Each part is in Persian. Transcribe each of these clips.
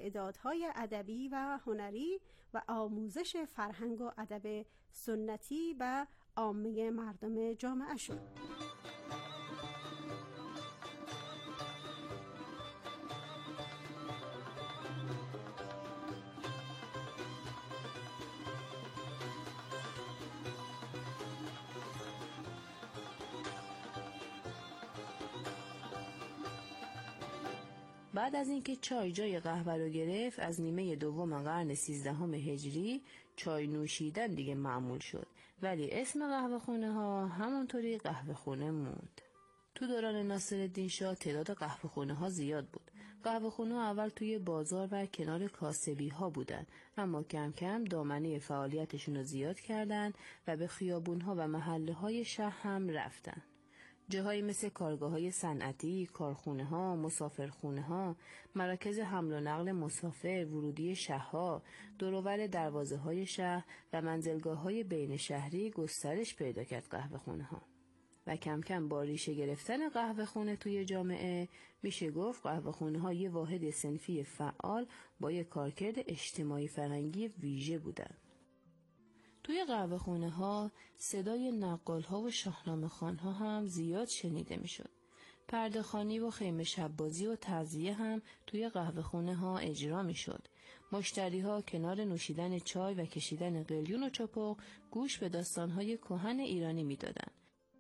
استعدادهای ادبی و هنری و آموزش فرهنگ و ادب سنتی به عامه مردم جامعه شد. بعد از اینکه چای جای قهوه رو گرفت، از نیمه دوم قرن 13 هجری چای نوشیدن دیگه معمول شد، ولی اسم قهوه خونه ها همونطوری قهوه خونه موند. تو دوران ناصرالدین شاه تعداد قهوه خونه ها زیاد بود. قهوه خونه ها اول توی بازار و کنار کاسبی ها بودن، اما کم کم دامنه فعالیتشون رو زیاد کردن و به خیابون ها و محله های شهر هم رفتن. جاهایی مثل کارگاه‌های صنعتی، کارخونه‌ها، مسافرخونه‌ها، مراکز حمل و نقل مسافر، ورودی شهرها، دور و بر دروازه‌های شهر و منزلگاه‌های بین شهری گسترش پیدا کرد قهوه‌خونه‌ها. و کم کم با ریشه گرفتن قهوه‌خونه توی جامعه میشه گفت قهوه‌خونه‌ها یه واحد صنفی فعال با یه کارکرد اجتماعی فرهنگی ویژه بودن. توی قهوه خونه ها صدای نقال ها و شاهنامه خوان ها هم زیاد شنیده می شد. پرده خوانی و خیمه شبازی و تعزیه هم توی قهوه خونه ها اجرا می شد. مشتری ها کنار نوشیدن چای و کشیدن قلیون و چپق گوش به داستان های کهن ایرانی می دادن.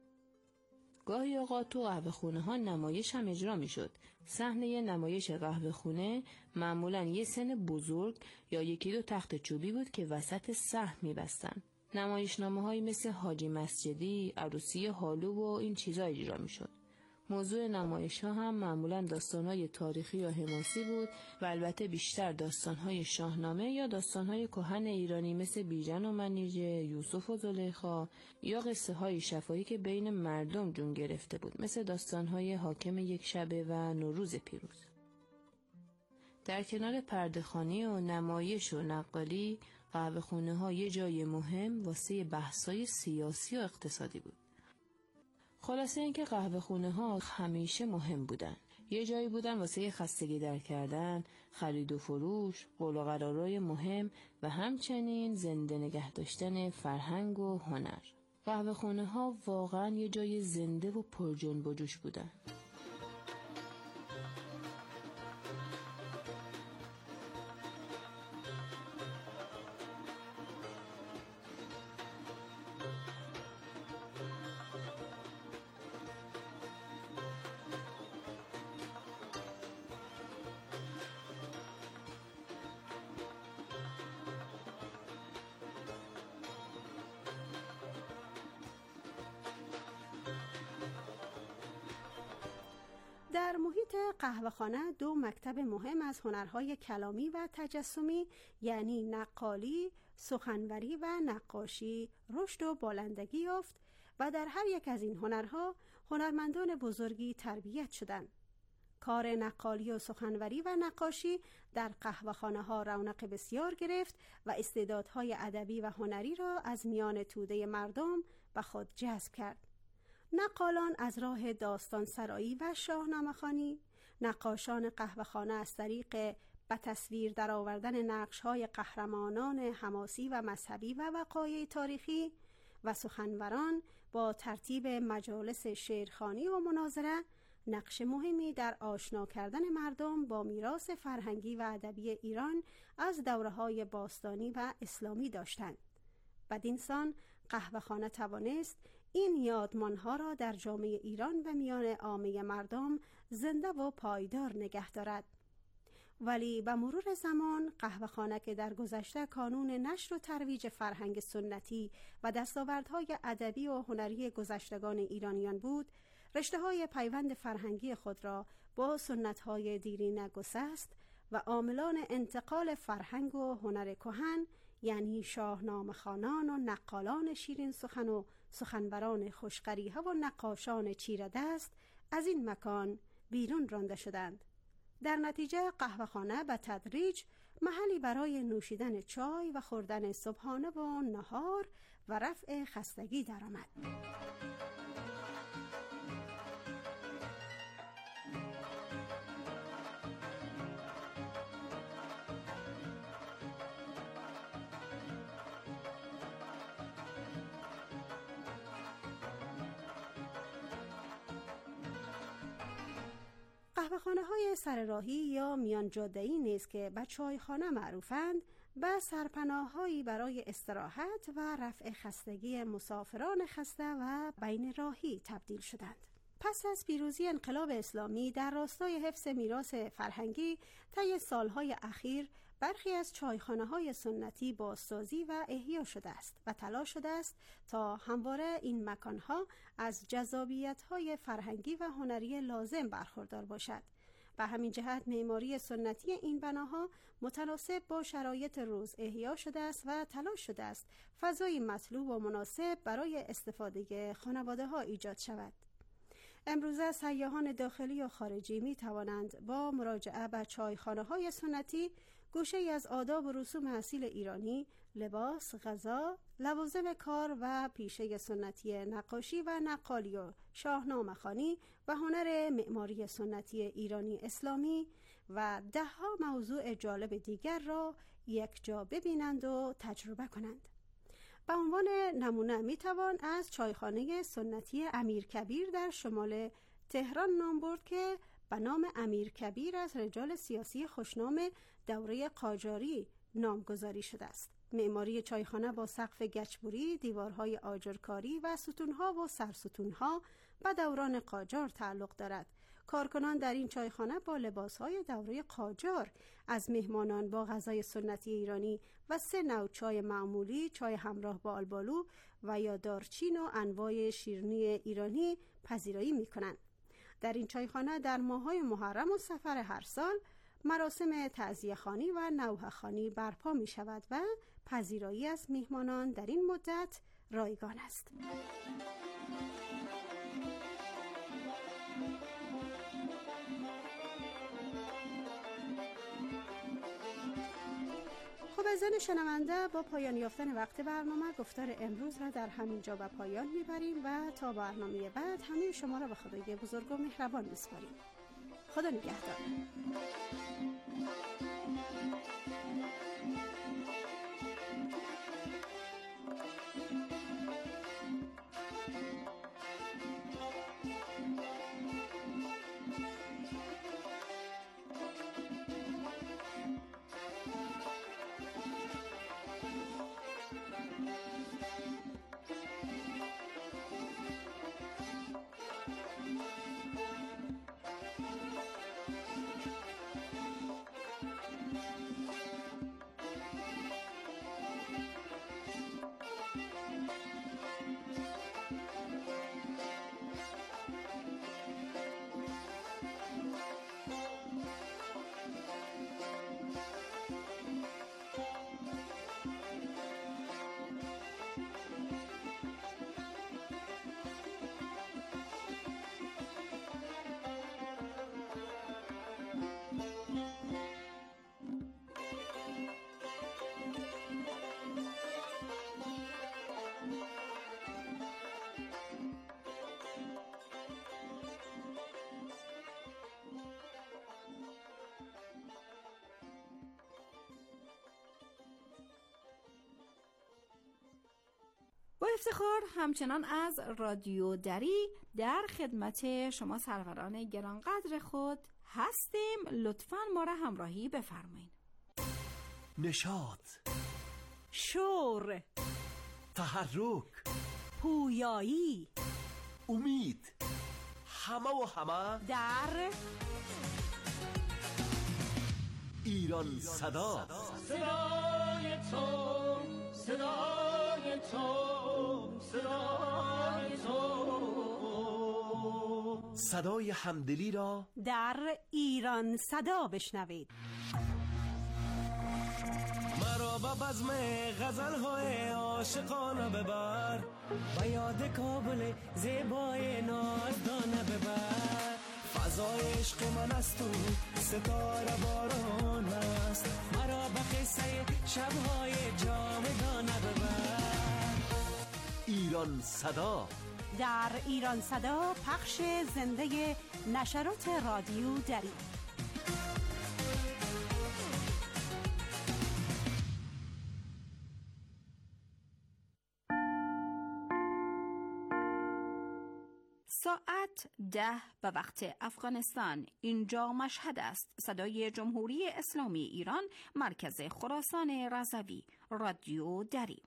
گاهی اوقات تو قهوه خونه ها نمایش هم اجرا می شد. صحنه نمایش قهوه خونه معمولاً یه سن بزرگ یا یکی دو تخت چوبی بود که وسط صحن می بستن. نمایشنامه هایی مثل حاجی مسجدی، عروسی هالو و این چیزا اجرا می شد. موضوع نمایش ها هم معمولاً داستان های تاریخی یا حماسی بود و البته بیشتر داستان های شاهنامه یا داستان های کهن ایرانی مثل بیژن و منیژه، یوسف و زلیخا یا قصه های شفاهی که بین مردم جون گرفته بود مثل داستان های حاکم یک شبه و نوروز پیروز. در کنار پرده‌خوانی و نمایش و نقالی، قهوه خونه ها یه جای مهم واسه بحث‌های سیاسی و اقتصادی بود. خلاصه اینکه قهوه خونه ها همیشه مهم بودن. یه جایی بودن واسه خستگی در کردن، خرید و فروش، قول و قرارای مهم و همچنین زنده نگه داشتن فرهنگ و هنر. قهوه خونه ها واقعا یه جای زنده و پر جنب و جوش بودن. در محیط قهوه‌خانه دو مکتب مهم از هنرهای کلامی و تجسمی یعنی نقالی، سخنوری و نقاشی رشد و بالندگی یافت و در هر یک از این هنرها هنرمندان بزرگی تربیت شدند. کار نقالی و سخنوری و نقاشی در قهوه‌خانه ها رونق بسیار گرفت و استعدادهای ادبی و هنری را از میان توده مردم به خود جذب کرد. نقالان از راه داستان سرایی و شاهنامه خوانی، نقاشان قهوه‌خانه از طریق به تصویر درآوردن نقش‌های قهرمانان حماسی و مذهبی و وقایع تاریخی و سخنوران با ترتیب مجالس شعرخوانی و مناظره نقش مهمی در آشنا کردن مردم با میراث فرهنگی و ادبی ایران از دوره‌های باستانی و اسلامی داشتند. بدینسان قهوه‌خانه توانست این یادمانها را در جامعه ایران و میان عامه مردم زنده و پایدار نگه دارد. ولی به مرور زمان قهوه‌خانه که در گذشته کانون نشر و ترویج فرهنگ سنتی و دستاوردهای ادبی و هنری گذشتگان ایرانیان بود، رشته‌های پیوند فرهنگی خود را با سنت‌های دیرینه گسست و عاملان انتقال فرهنگ و هنر کهن یعنی شاهنامه خوانان و نقالان شیرین سخن و سخنوران خوشقریحه و نقاشان چیره دست از این مکان بیرون رانده شدند. در نتیجه قهوه‌خانه به تدریج محلی برای نوشیدن چای و خوردن صبحانه و نهار و رفع خستگی درآمد. قهوه‌خانه‌های سرراهی یا میان جاده‌ای نیز که به چایخانه معروفند، به سرپناه‌هایی برای استراحت و رفع خستگی مسافران خسته و بین راهی تبدیل شدند. پس از پیروزی انقلاب اسلامی در راستای حفظ میراث فرهنگی طی سالهای اخیر برخی از چایخانه‌های سنتی بازسازی و احیا شده است و تلاش شده است تا همواره این مکانها از جذابیت‌های فرهنگی و هنری لازم برخوردار باشد. به همین جهت معماری سنتی این بناها متناسب با شرایط روز احیا شده است و تلاش شده است فضایی مطلوب و مناسب برای استفاده خانواده‌ها ایجاد شود. امروزه سیاحان داخلی و خارجی می توانند با مراجعه به چایخانه‌های سنتی گوشه‌ای از آداب و رسوم اصیل ایرانی، لباس، غذا، لوازم کار و پیشه سنتی نقاشی و نقالی و شاهنامه‌خوانی و هنر معماری سنتی ایرانی اسلامی و ده‌ها موضوع جالب دیگر را یک جا ببینند و تجربه کنند. به عنوان نمونه میتوان از چایخانه سنتی امیرکبیر در شمال تهران نام برد که به نام امیرکبیر از رجال سیاسی خوشنام دوره قاجاری نامگذاری شده است. معماری چایخانه با سقف گچبری، دیوارهای آجرکاری و ستونها و سرستونها به دوران قاجار تعلق دارد. کارکنان در این چایخانه با لباسهای دوره قاجار از مهمانان با غذای سنتی ایرانی و 3 نوع چای معمولی، چای همراه با آلبالو و یا دارچین و انواع شیرینی ایرانی پذیرایی می‌کنند. در این چایخانه در ماه‌های محرم و صفر هر سال مراسم تعزیه‌خوانی و نوحه‌خوانی برپا می‌شود و پذیرایی از مهمانان در این مدت رایگان است. خب عزیزان شنونده، با پایان یافتن وقت برنامه گفتار امروز را در همین جا به پایان میبریم و تا برنامه بعد همه شما را به خدای بزرگ و مهربان میسپاریم. خدا نگهدار. با افتخار همچنان از رادیو دری در خدمت شما سروران گرانقدر خود هستیم. لطفاً ما را همراهی بفرمایید. نشاط، شور، تحرک، پویایی، امید، همه در ایران صدا. صدای تو، صدای تو، صدای تو، صدای همدلی را در ایران صدا بشنوید. مرا به بزم غزل‌های عاشقانه ببر، به یاد کابل زیبای نازدانه ببر. فضای عشق من است تو ستاره باران است، مرا به قصه شب‌های جاودانه ببر. ایران صدا در ایران صدا پخش زنده نشرات رادیو دری. ساعت ساعت 10 به وقت افغانستان. اینجا مشهد است. صدای جمهوری اسلامی ایران، مرکز خراسان رضوی، رادیو دری.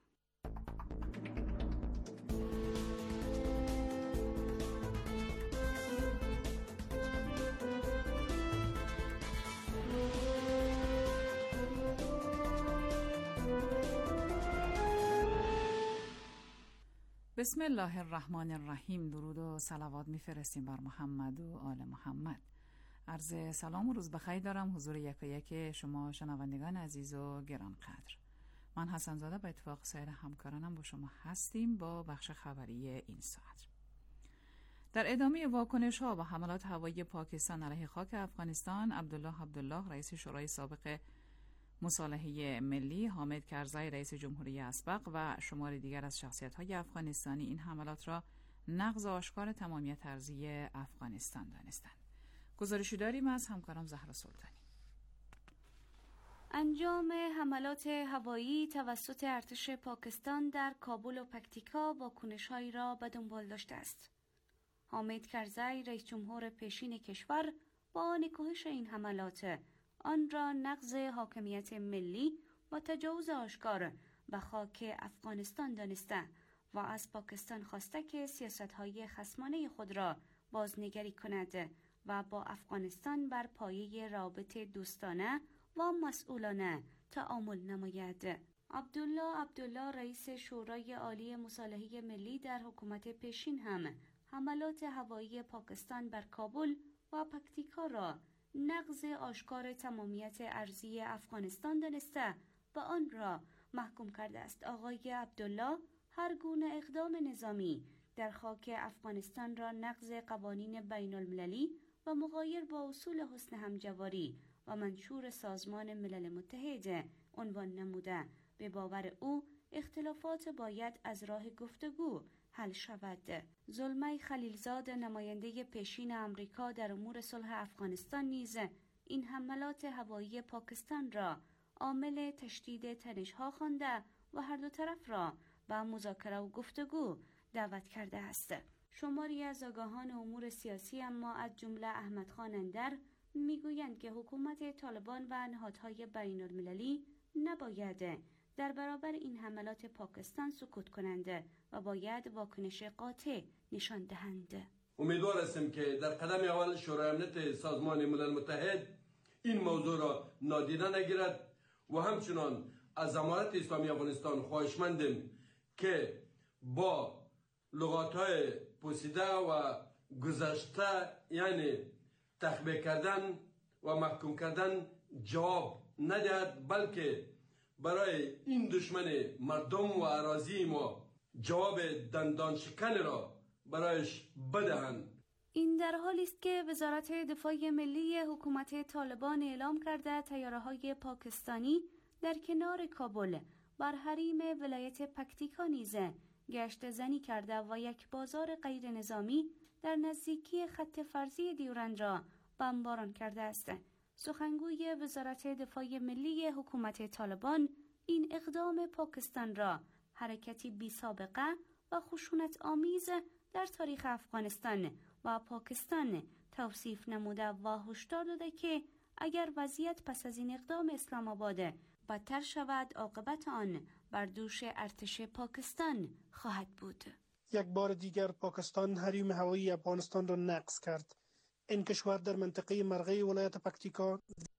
بسم الله الرحمن الرحیم. درود و صلوات میفرستیم بر محمد و آل محمد. عرض سلام و روز بخیر دارم حضور یک شما شنوندگان عزیز و گرانقدر. من حسن زاده به اتفاق سایر همکارانم با شما هستیم با بخش خبری این ساعت. در ادامه واکنش ها و حملات هوایی پاکستان علیه خاک افغانستان، عبدالله رئیس شورای سابق مصالحه ملی، حامد کرزی رئیس جمهوری اسبق و شمار دیگر از شخصیت‌های افغانستانی این حملات را نقض آشکار تمامیت ارضی افغانستان دانستند. گزارشی داریم از همکارم زهرا سلطانی. انجام حملات هوایی توسط ارتش پاکستان در کابل و پکتیکا واکنش‌هایی را به دنبال داشته است. حامد کرزی رئیس جمهور پیشین کشور با نکوهش این حملات آن را نقض حاکمیت ملی و تجاوز آشکار به خاک افغانستان دانسته و از پاکستان خواسته که سیاست‌های خصمانه خود را بازنگری کند و با افغانستان بر پایه رابطه دوستانه و مسئولانه تعامل نماید. عبدالله رئیس شورای عالی مصالحه ملی در حکومت پیشین هم حملات هوایی پاکستان بر کابل و پکتیکا را نقض آشکار تمامیت ارضی افغانستان دانسته و آن را محکوم کرده است. آقای عبدالله هر گونه اقدام نظامی در خاک افغانستان را نقض قوانین بین المللی و مغایر با اصول حسن همجواری و منشور سازمان ملل متحد عنوان نموده. به باور او اختلافات باید از راه گفتگو حل شود. زلمه خلیلزاد نماینده پیشین امریکا در امور صلح افغانستان نیز این حملات هوایی پاکستان را عامل تشدید تنش‌ها خوانده و هر دو طرف را به مذاکره و گفتگو دعوت کرده است. شماری از آگاهان امور سیاسی اما از جمله احمد خان اندر میگویند که حکومت طالبان و نهادهای بین المللی نباید در برابر این حملات پاکستان سکوت کنند و باید واکنش قاطع نشان دهند. امیدوار هستیم که در قدم اول شورای امنیت سازمان ملل متحد این موضوع را نادیده نگیرد و همچنان از امارت اسلامی افغانستان خواهشمندیم که با لغات‌های پوسیده و گذشته یعنی تخبیه کردن و محکوم کردن جواب ندهد، بلکه برای این دشمن مردم و اراضی ما جواب دندان شکن را برایش بدهند. این در حالی است که وزارت دفاع ملی حکومت طالبان اعلام کرده طیاره‌های پاکستانی در کنار کابل بر حریم ولایت پکتیکا نیز گشت زنی کرده و یک بازار غیر نظامی در نزدیکی خط فرضی دیورند را بمباران کرده است. سخنگوی وزارت دفاع ملی حکومت طالبان این اقدام پاکستان را حرکتی بی سابقه و خشونت آمیز در تاریخ افغانستان و پاکستان توصیف نموده و هشدار داده که اگر وضعیت پس از این اقدام اسلام آباد بدتر شود، عاقبت آن بر دوش ارتش پاکستان خواهد بود. یک بار دیگر پاکستان حریم هوایی افغانستان را نقض کرد. این کشور در منطقه مرغی ولایت پکتیکا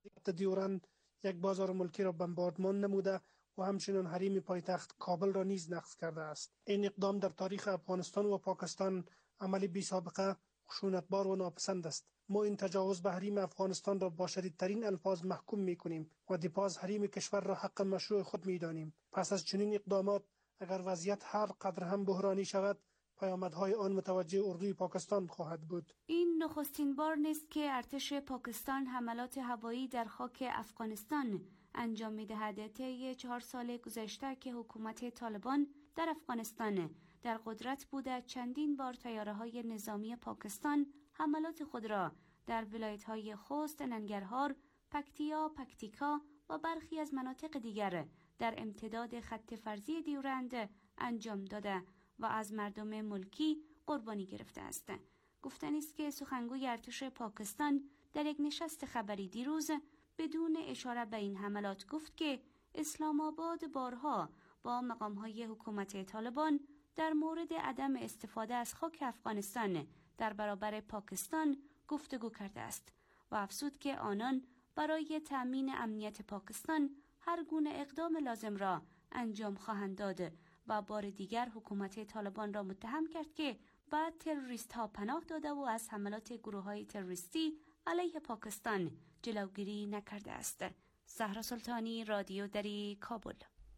دیورند یک بازار ملکی را بمباردمان نموده و همچنین حریم پایتخت کابل را نیز نقض کرده است. این اقدام در تاریخ افغانستان و پاکستان عملی بی سابقه، خشونتبار و ناپسند است. ما این تجاوز به حریم افغانستان را با شدیدترین الفاظ محکوم می‌کنیم و دفاع از حریم کشور را حق مشروع خود می‌دانیم. پس از چنین اقدامات اگر وضعیت هر قدر هم بحرانی شود، پیامدهای آن متوجه اردوی پاکستان خواهد بود. این نخستین بار نیست که ارتش پاکستان حملات هوایی در خاک افغانستان انجام می‌دهد. طی 4 سال گذشته که حکومت طالبان در افغانستان در قدرت بوده، چندین بار طیاره‌های نظامی پاکستان حملات خود را در ولایت‌های خوست، ننگرهار، پکتیکا و برخی از مناطق دیگر در امتداد خط فرضی دیورند انجام داده و از مردم ملکی قربانی گرفته است. گفتنی است که سخنگوی ارتش پاکستان در یک نشست خبری دیروز بدون اشاره به این حملات گفت که اسلام آباد بارها با مقام‌های حکومت طالبان در مورد عدم استفاده از خاک افغانستان در برابر پاکستان گفتگو کرده است و افزود که آنان برای تأمین امنیت پاکستان هر گونه اقدام لازم را انجام خواهند داد و بار دیگر حکومت طالبان را متهم کرد که به تروریست ها پناه داده و از حملات گروه های تروریستی علیه پاکستان جلوگیری نکرده است. زهرا سلطانی، رادیو دری، کابل.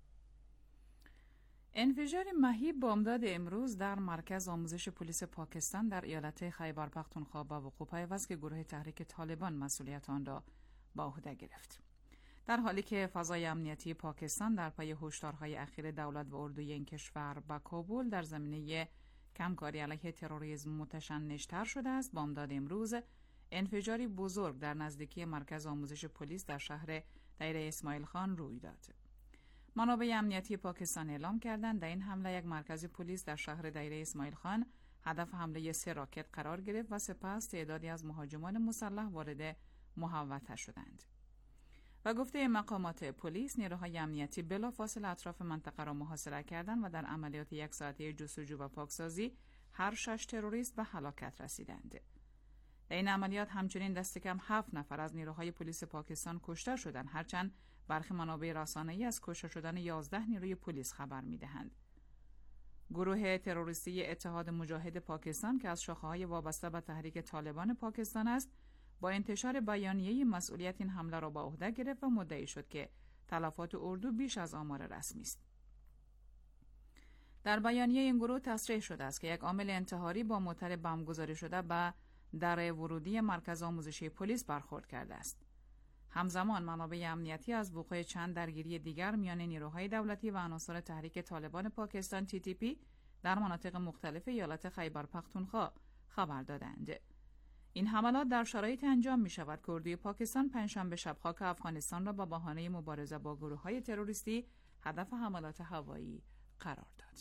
انفجار مهیب بامداد امروز در مرکز آموزش پلیس پاکستان در ایالت خیبر پختونخوا به وقوع پیوست که گروه تحریک طالبان مسئولیت آن را به عهده گرفت. در حالی که فضای امنیتی پاکستان در پی هشدارهای اخیر دولت و اردوی این کشور به کابل در زمینه کمکاری علیه تروریسم متشنج‌تر شده است، بامداد امروز انفجاری بزرگ در نزدیکی مرکز آموزش پلیس در شهر دیره اسماعیل خان روی داد. منابع امنیتی پاکستان اعلام کردند در این حمله یک مرکز پلیس در شهر دیره اسماعیل خان هدف حمله 3 راکت قرار گرفت و سپس تعدادی از مهاجمان مسلح وارد محوطه شدند. و گفته مقامات پلیس، نیروهای امنیتی بلافاصله اطراف منطقه را محاصره کردند و در عملیات 1 ساعته جستجو و پاکسازی هر 6 تروریست به هلاکت رسیدند. در این عملیات همچنین دست کم 7 نفر از نیروهای پلیس پاکستان کشته شدند، هرچند برخی منابع رسانه‌ای از کشته شدن 11 نیروی پلیس خبر می‌دهند. گروه تروریستی اتحاد مجاهد پاکستان که از شاخه‌های وابسته به تحریک طالبان پاکستان است، با انتشار بیانیه مسئولیت این حمله را به عهده گرفت و مدعی شد که تلفات اردو بیش از آمار رسمی است. در بیانیه این گروه تصریح شده است که یک عامل انتحاری با موتر بم گذاری شده به در ورودی مرکز آموزشی پلیس برخورد کرده است. همزمان منابع امنیتی از وقوع چند درگیری دیگر میان نیروهای دولتی و عناصر تحریک طالبان پاکستان TTP در مناطق مختلف ایالت خیبر پختونخوا خبر دادند. این حملات در شرایط انجام می شود که اردوی پاکستان پنجشنبه شب خاک افغانستان را به بهانه مبارزه با گروه‌های تروریستی هدف حملات هوایی قرار داد.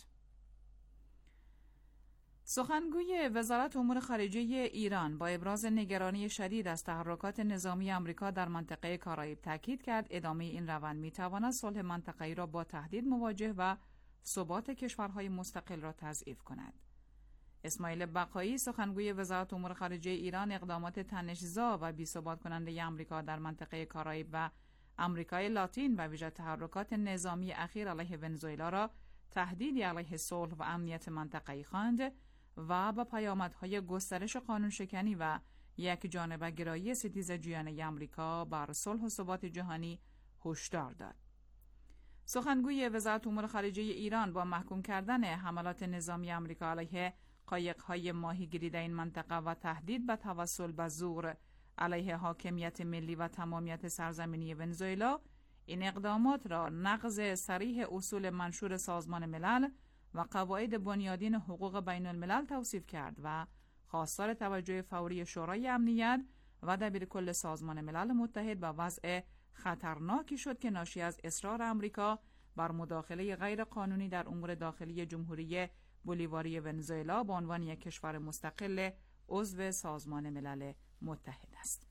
سخنگوی وزارت امور خارجه ایران با ابراز نگرانی شدید از تحرکات نظامی آمریکا در منطقه کارائیب تاکید کرد ادامه این روند می‌تواند صلح منطقه‌ای را با تهدید مواجه و ثبات کشورهای مستقل را تضعیف کند. اسماعیل بقایی، سخنگوی وزارت امور خارجه ایران، اقدامات تنش‌زا و بی‌ثبات کننده آمریکا در منطقه کارائیب و آمریکای لاتین و ویژه تحرکات نظامی اخیر علیه ونزوئلا را تهدیدی علیه صلح و امنیت منطقه‌ای خواند و با پیامدهای گسترش قانونشکنی و یک جانبه گرایی ستیزجویانه آمریکا بر صلح و ثبات جهانی هشدار داد. سخنگوی وزارت امور خارجه ایران با محکوم کردن حملات نظامی آمریکا علیه قایق‌های ماهیگیری در این منطقه و تهدید به توسل به زور علیه حاکمیت ملی و تمامیت سرزمینی ونزوئلا، این اقدامات را نقض صریح اصول منشور سازمان ملل و قواعد بنیادین حقوق بین الملل توصیف کرد و خواستار توجه فوری شورای امنیت و دبیرکل سازمان ملل متحد به وضع خطرناکی شد که ناشی از اصرار آمریکا بر مداخله غیر قانونی در امور داخلی جمهوری بولیواری ونزوئلا به عنوان یک کشور مستقل عضو سازمان ملل متحد است.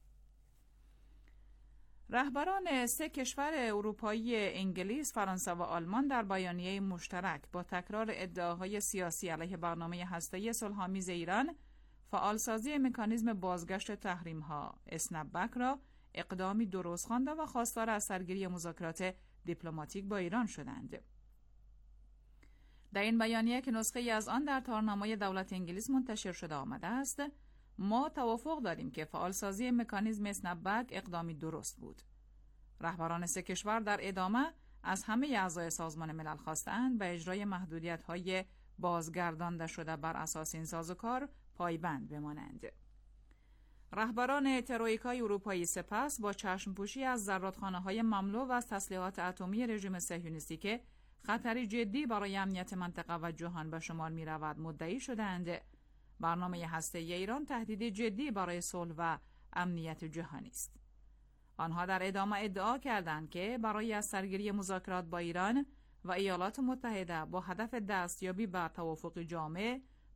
رهبران 3 کشور اروپایی انگلیس، فرانسه و آلمان در بیانیه مشترک با تکرار ادعاهای سیاسی علیه برنامه هسته‌ای صلح‌آمیز ایران، فعالسازی مکانیزم بازگشت تحریم‌ها اسنپ‌بک را اقدامی درست خوانده و خواستار از سرگیری مذاکرات دیپلماتیک با ایران شدند. در این بیانیه که نسخه‌ای از آن در تارنامه دولت انگلیس منتشر شده آمده است، ما توافق داریم که فعالسازی مکانیزم اسنپ‌بک اقدامی درست بود. رهبران 3 کشور در ادامه از همه اعضای سازمان ملل خواستند به اجرای محدودیت‌های بازگردانده شده بر اساس این سازوکار پایبند بمانند. رهبران ترویکای اروپایی سپس با چشم‌پوشی از زرادخانه‌های مملو و از تسلیحات اتمی رژیم صهیونیستی که خطری جدی برای امنیت منطقه و جهان به شمار می‌رود مدعی شدند برنامه هسته‌ای ایران تهدیدی جدی برای صلح و امنیت جهانی است. آنها در ادامه ادعا کردند که برای از سرگیری مذاکرات با ایران و ایالات متحده با هدف دستیابی به توافق جامع،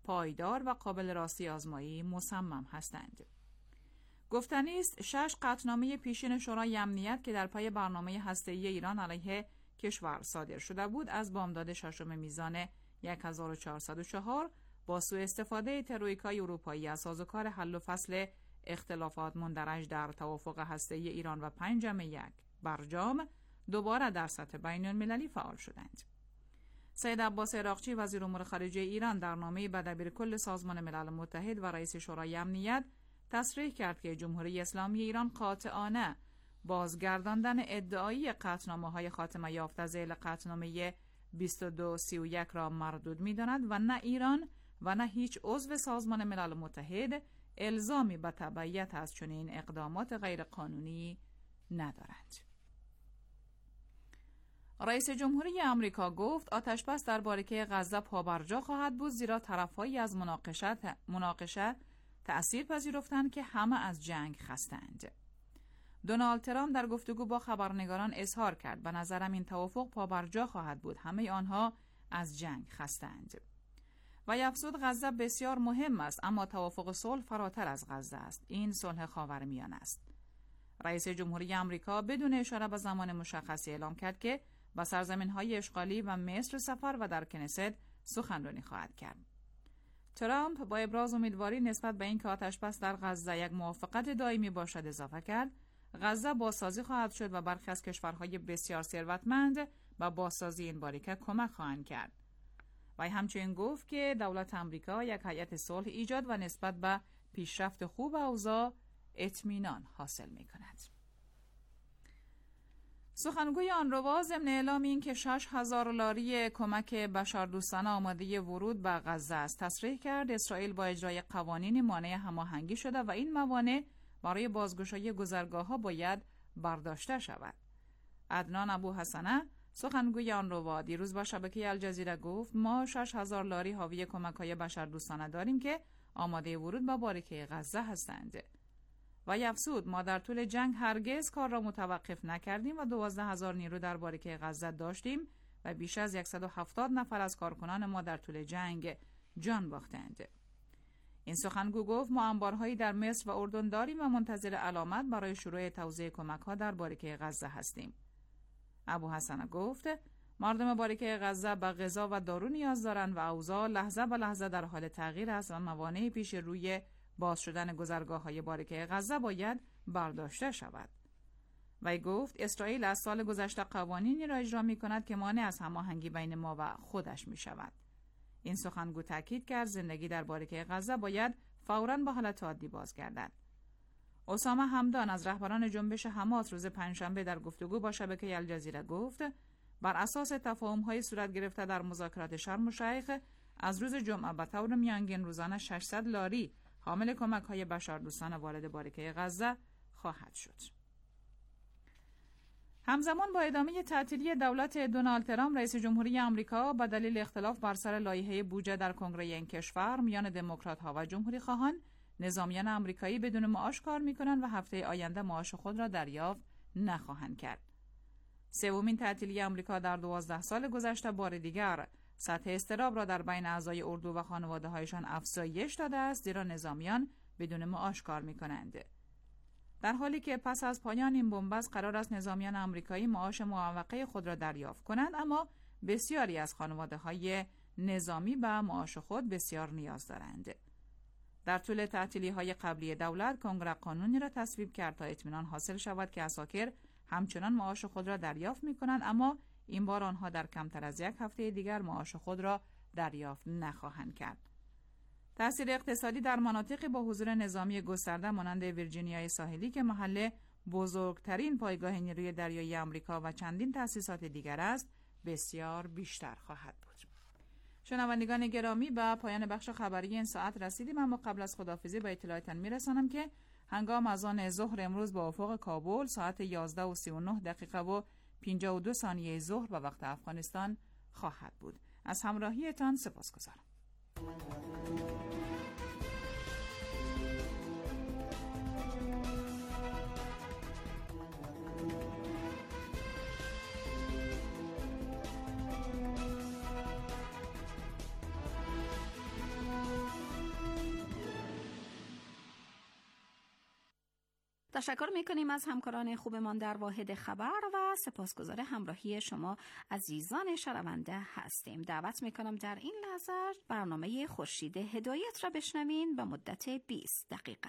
پایدار و قابل راستی آزمایی مصمم هستند. گفتنی است 6 قطعنامه پیشین شورای امنیت که در پای برنامه هسته‌ای ایران علیه کشور صادر شده بود از بامداد 6 میزان 1404 با سوء استفاده ترویکای اروپایی از سازوکار حل و فصل اختلافات مندرج در توافق هسته‌ای ایران و 5+1 برجام دوباره در سطح بین‌المللی فعال شدند. سید عباس عراقچی وزیر امور خارجه ایران در نامه‌ای به دبیرکل سازمان ملل متحد و رئیس شورای امنیت تصریح کرد که جمهوری اسلامی ایران قاطعانه بازگرداندن ادعایی قطعنامه‌های خاتمه یافته ذیل قطعنامه 2231 را مردود می‌داند و نه ایران و نه هیچ عضو سازمان ملل متحد الزامی به تبعیت از چنین اقدامات غیرقانونی ندارند. رئیس جمهوری آمریکا گفت آتشبس در باریکه غزه پابرجا خواهد بود زیرا طرف‌هایی از مناقشه تأثیر پذیرفتند که همه از جنگ خستند. دونالد ترامپ در گفتگو با خبرنگاران اظهار کرد به نظرم این توافق پابرجا خواهد بود، همه آنها از جنگ خستند. و افزود غزه بسیار مهم است اما توافق صلح فراتر از غزه است، این صلح خاورمیانه است. رئیس جمهوری آمریکا بدون اشاره به زمان مشخصی اعلام کرد که به سرزمین‌های اشغالی و مصر سفر و در کنست سخنرانی خواهد کرد. ترامپ با ابراز امیدواری نسبت به اینکه آتشبس در غزه یک موافقت دائمی باشد اضافه کرد غزه بازسازی خواهد شد و برخی از کشورهای بسیار ثروتمند به بازسازی این باریکه کمک خواهند کرد. و همچنین گفت که دولت آمریکا یک هیئت صلح ایجاد و نسبت به پیشرفت خوب اوضاع اطمینان حاصل می‌کند. سخنگوی آنروا ضمن اعلام این که 6,000 لاری کمک بشردوستانه آماده ورود به غزه است تصریح کرد اسرائیل با اجرای قوانین مانع هماهنگی شده و این موانع برای بازگشایی گذرگاه‌ها باید برداشته شود. عدنان ابوحسنه سخنگوی آنروا دیروز با شبکه الجزیره گفت ما 6,000 لاری حاوی کمک‌های بشردوستانه داریم که آماده ورود به باریکه غزه هستند. و افزود ما در طول جنگ هرگز کار را متوقف نکردیم و 12,000 نیرو در باریکه غزه داشتیم و بیش از 170 نفر از کارکنان ما در طول جنگ جان باختند. این سخنگو گفت ما انبارهایی در مصر و اردن داریم و منتظر علامت برای شروع توزیع کمک‌ها در باریکه غزه هستیم. ابوحسن گفت مردم باریکه غزه به غذا و دارو نیاز دارند و اوضاع لحظه به لحظه در حال تغییر است و موانع پیش روی باز شدن گذرگاه‌های باریکه غزه باید برداشته شود. وی گفت اسرائیل از سال گذشته قوانینی را اجرا می‌کند که مانع از هماهنگی بین ما و خودش می‌شود. این سخنگو تاکید کرد زندگی در باریکه غزه باید فوراً به حالت عادی بازگردد. اسامه همدان از رهبران جنبش حماس روز پنجشنبه در گفتگو با شبکه الجزیره گفت بر اساس تفاهم‌های صورت گرفته در مذاکرات شرم الشیخ از روز جمعه به طور میانگین روزانه 600 لاری حامل کمک‌های بشردوستانه وارد باریکه غزه خواهد شد. همزمان با ادامه تعطیلی دولت دونالد ترامپ رئیس جمهوری آمریکا به دلیل اختلاف بر سر لایحه بودجه در کنگره این کشور میان دموکرات‌ها و جمهوری‌خواهان نظامیان آمریکایی بدون معاش کار می‌کنند و هفته آینده معاش خود را دریافت نخواهند کرد. سومین تعطیلی آمریکا در 12 سال گذشته بار دیگر سطح اضطراب را در بین اعضای اردو و خانواده‌هایشان افزایش داده است زیرا نظامیان بدون معاش کار می‌کنند. در حالی که پس از پایان این بنبست قرار است نظامیان آمریکایی معاش معوقه خود را دریافت کنند اما بسیاری از خانواده‌های نظامی به معاش خود بسیار نیاز دارند. در طول تعطیلی‌های قبلی دولت کنگره قانونی را تصویب کرد تا اطمینان حاصل شود که عساکر همچنان معاش خود را دریافت می‌کنند اما این بار آنها در کمتر از یک هفته دیگر معاش خود را دریافت نخواهند کرد. تأثیر اقتصادی در مناطقی با حضور نظامی گسترده مانند ویرجینیای ساحلی که محل بزرگترین پایگاه نیروی دریایی آمریکا و چندین تأسیسات دیگر است بسیار بیشتر خواهد بود. شنوندگان گرامی به پایان بخش خبری این ساعت رسیدیم اما قبل از خداحافظی با اطلاعتان میرسانم که هنگام اذان ظهر امروز به افق کابل ساعت 11:39 و 52 ثانیه ظهر به وقت افغانستان خواهد بود. از همراهیتان سپاسگزارم. تشکر میکنیم از همکاران خوبمان در واحد خبر و سپاسگزار همراهی شما عزیزان شنونده هستیم. دعوت میکنم در این لحظه برنامه خورشید هدایت را بشنوین به مدت 20 دقیقه.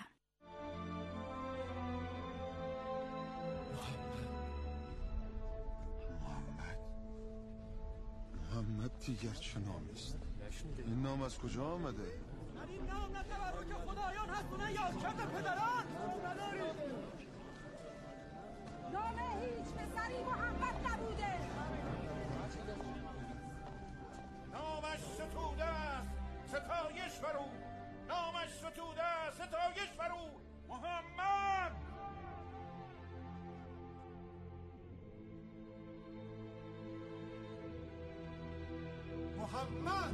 محمد دیگر چه نامی است؟ این نام از کجا آمده؟ در این نام نه تبرک خدایان هست و نه یادکرد پدران. نام هیچ پسری محمد نبوده. نامش ستوده است ستایش بر او. نامش ستوده است ستایش بر او. محمد. محمد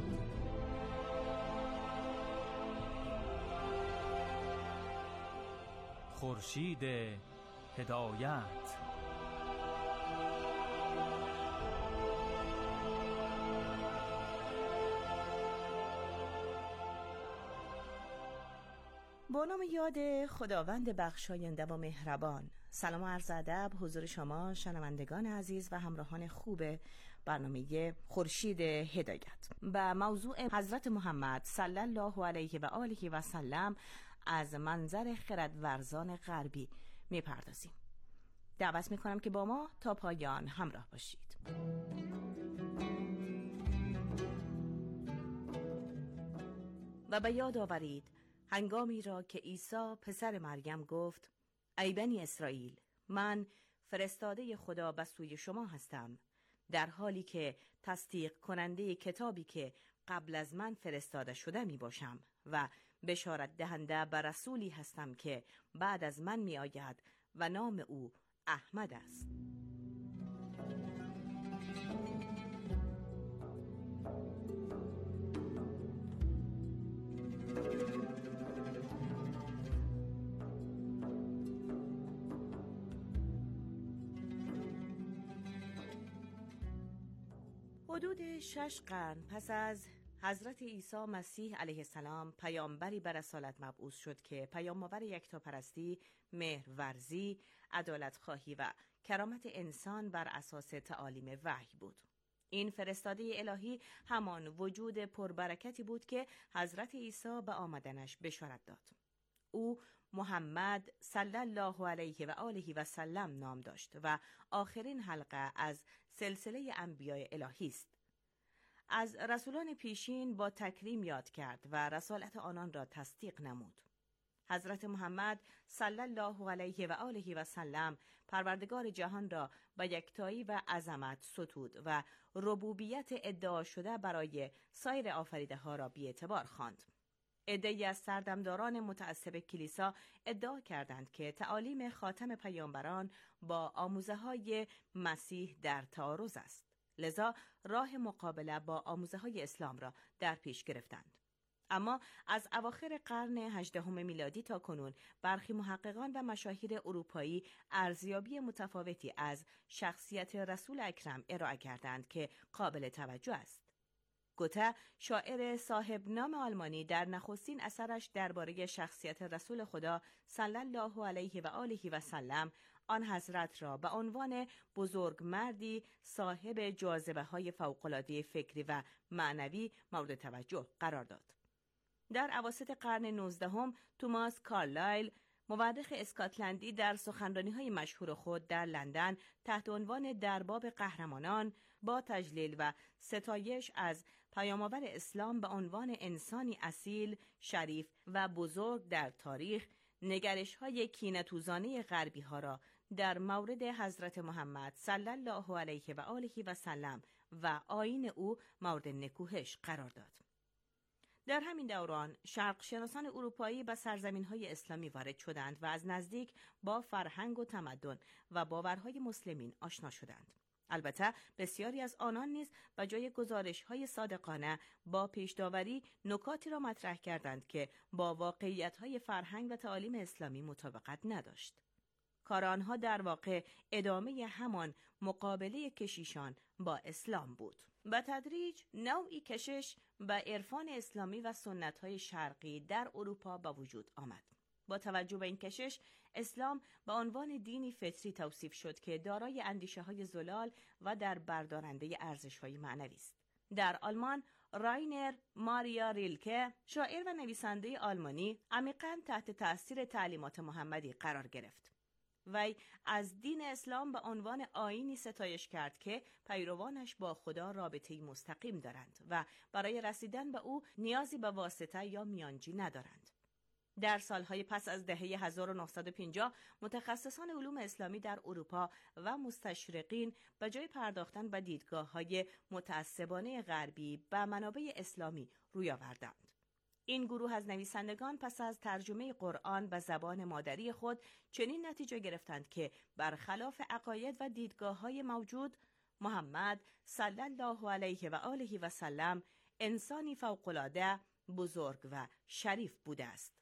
خورشید هدایت. با نام یاد خداوند بخشاینده و مهربان. سلام و عرض ادب حضور شما شنوندگان عزیز و همراهان خوب برنامه خورشید هدایت. با موضوع حضرت محمد صلی الله علیه و آله و سلم از منظر خردورزان غربی میپردازیم. دعوت میکنم که با ما تا پایان همراه باشید. و به یاد آورید هنگامی را که عیسی پسر مریم گفت: ای بنی اسرائیل، من فرستاده خدا به سوی شما هستم، در حالی که تصدیق کننده کتابی که قبل از من فرستاده شده می باشم و بشارت دهنده به رسولی هستم که بعد از من می آید و نام او احمد است. حدود 6 قرن پس از حضرت عیسی مسیح علیه السلام پیامبری به رسالت مبعوث شد که پیام‌آور یکتاپرستی، مهرورزی، عدالت‌خواهی و کرامت انسان بر اساس تعالیم وحی بود. این فرستاده الهی همان وجود پربرکتی بود که حضرت عیسی به آمدنش بشارت داد. او محمد صلی الله علیه و آله و سلم نام داشت و آخرین حلقه از سلسله انبیاء الهی است. از رسولان پیشین با تکریم یاد کرد و رسالت آنان را تصدیق نمود. حضرت محمد صلی الله علیه و آله و سلم پروردگار جهان را با یکتایی و عظمت ستود و ربوبیت ادعا شده برای سایر آفریده ها را بی‌اعتبار خواند. عده‌ای از سردمداران متعصب کلیسا ادعا کردند که تعالیم خاتم پیامبران با آموزه‌های مسیح در تعارض است. لذا راه مقابله با آموزه‌های اسلام را در پیش گرفتند. اما از اواخر قرن 18 میلادی تا کنون برخی محققان و مشاهیر اروپایی ارزیابی متفاوتی از شخصیت رسول اکرم ارائه کردند که قابل توجه است. گوته، شاعر صاحب نام آلمانی، در نخستین اثرش درباره شخصیت رسول خدا صلی الله علیه و آله و سلم آن حضرت را به عنوان بزرگ مردی صاحب جاذبه‌های فوق‌العاده فکری و معنوی مورد توجه قرار داد. در اواسط قرن 19 توماس کارلایل، مورخ اسکاتلندی، در سخنرانی‌های مشهور خود در لندن تحت عنوان در باب قهرمانان با تجلیل و ستایش از پیام‌آور اسلام به عنوان انسانی اصیل، شریف و بزرگ در تاریخ، نگرش‌های کینه‌توزانه غربی‌ها را در مورد حضرت محمد صلی الله علیه و آله و سلم و آیین او مورد نکوهش قرار داد. در همین دوران شرق شناسان اروپایی به سرزمین‌های اسلامی وارد شدند و از نزدیک با فرهنگ و تمدن و باورهای مسلمین آشنا شدند. البته بسیاری از آنان نیز به جای گزارش‌های صادقانه با پیش‌داوری نکاتی را مطرح کردند که با واقعیت‌های فرهنگ و تعالیم اسلامی مطابقت نداشت. کار آنها در واقع ادامه همان مقابله کشیشان با اسلام بود. به تدریج نوعی کشش به عرفان اسلامی و سنت‌های شرقی در اروپا به وجود آمد. با توجه به این کشش، اسلام به عنوان دینی فطری توصیف شد که دارای اندیشه‌های زلال و در بردارنده ارزش‌های معنوی است. در آلمان، راینر ماریا ریلکه، شاعر و نویسنده آلمانی، عمیقاً تحت تأثیر تعلیمات محمدی قرار گرفت. وی از دین اسلام به عنوان آیینی ستایش کرد که پیروانش با خدا رابطه‌ای مستقیم دارند و برای رسیدن به او نیازی به واسطه یا میانجی ندارند. در سالهای پس از دهه 1950 متخصصان علوم اسلامی در اروپا و مستشرقین به جای پرداختن به دیدگاه‌های متعصبانه غربی به منابع اسلامی روی آوردند. این گروه از نویسندگان پس از ترجمه قرآن به زبان مادری خود چنین نتیجه گرفتند که برخلاف عقاید و دیدگاه‌های موجود، محمد صلی الله علیه و آله و سلم انسانی فوق‌العاده بزرگ و شریف بوده است.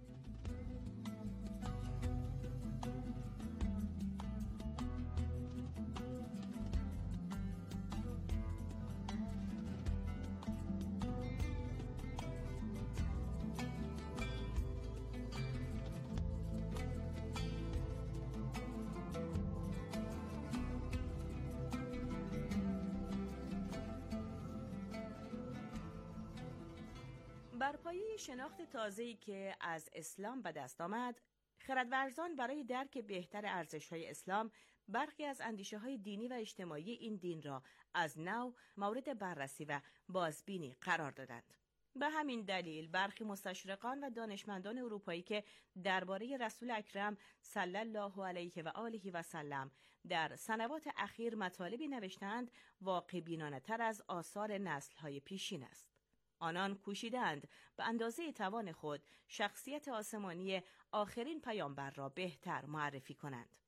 بر پایه شناخت تازه‌ای که از اسلام به دست آمد، خردورزان برای درک بهتر ارزش‌های اسلام برخی از اندیشه‌های دینی و اجتماعی این دین را از نو مورد بررسی و بازبینی قرار دادند. به همین دلیل برخی مستشرقان و دانشمندان اروپایی که درباره رسول اکرم صلی الله علیه و آله و سلم در سنوات اخیر مطالبی نوشتند، واقع بینانه‌تر از آثار نسل‌های پیشین است. آنان کوشیدند به اندازه توان خود شخصیت آسمانی آخرین پیامبر را بهتر معرفی کنند.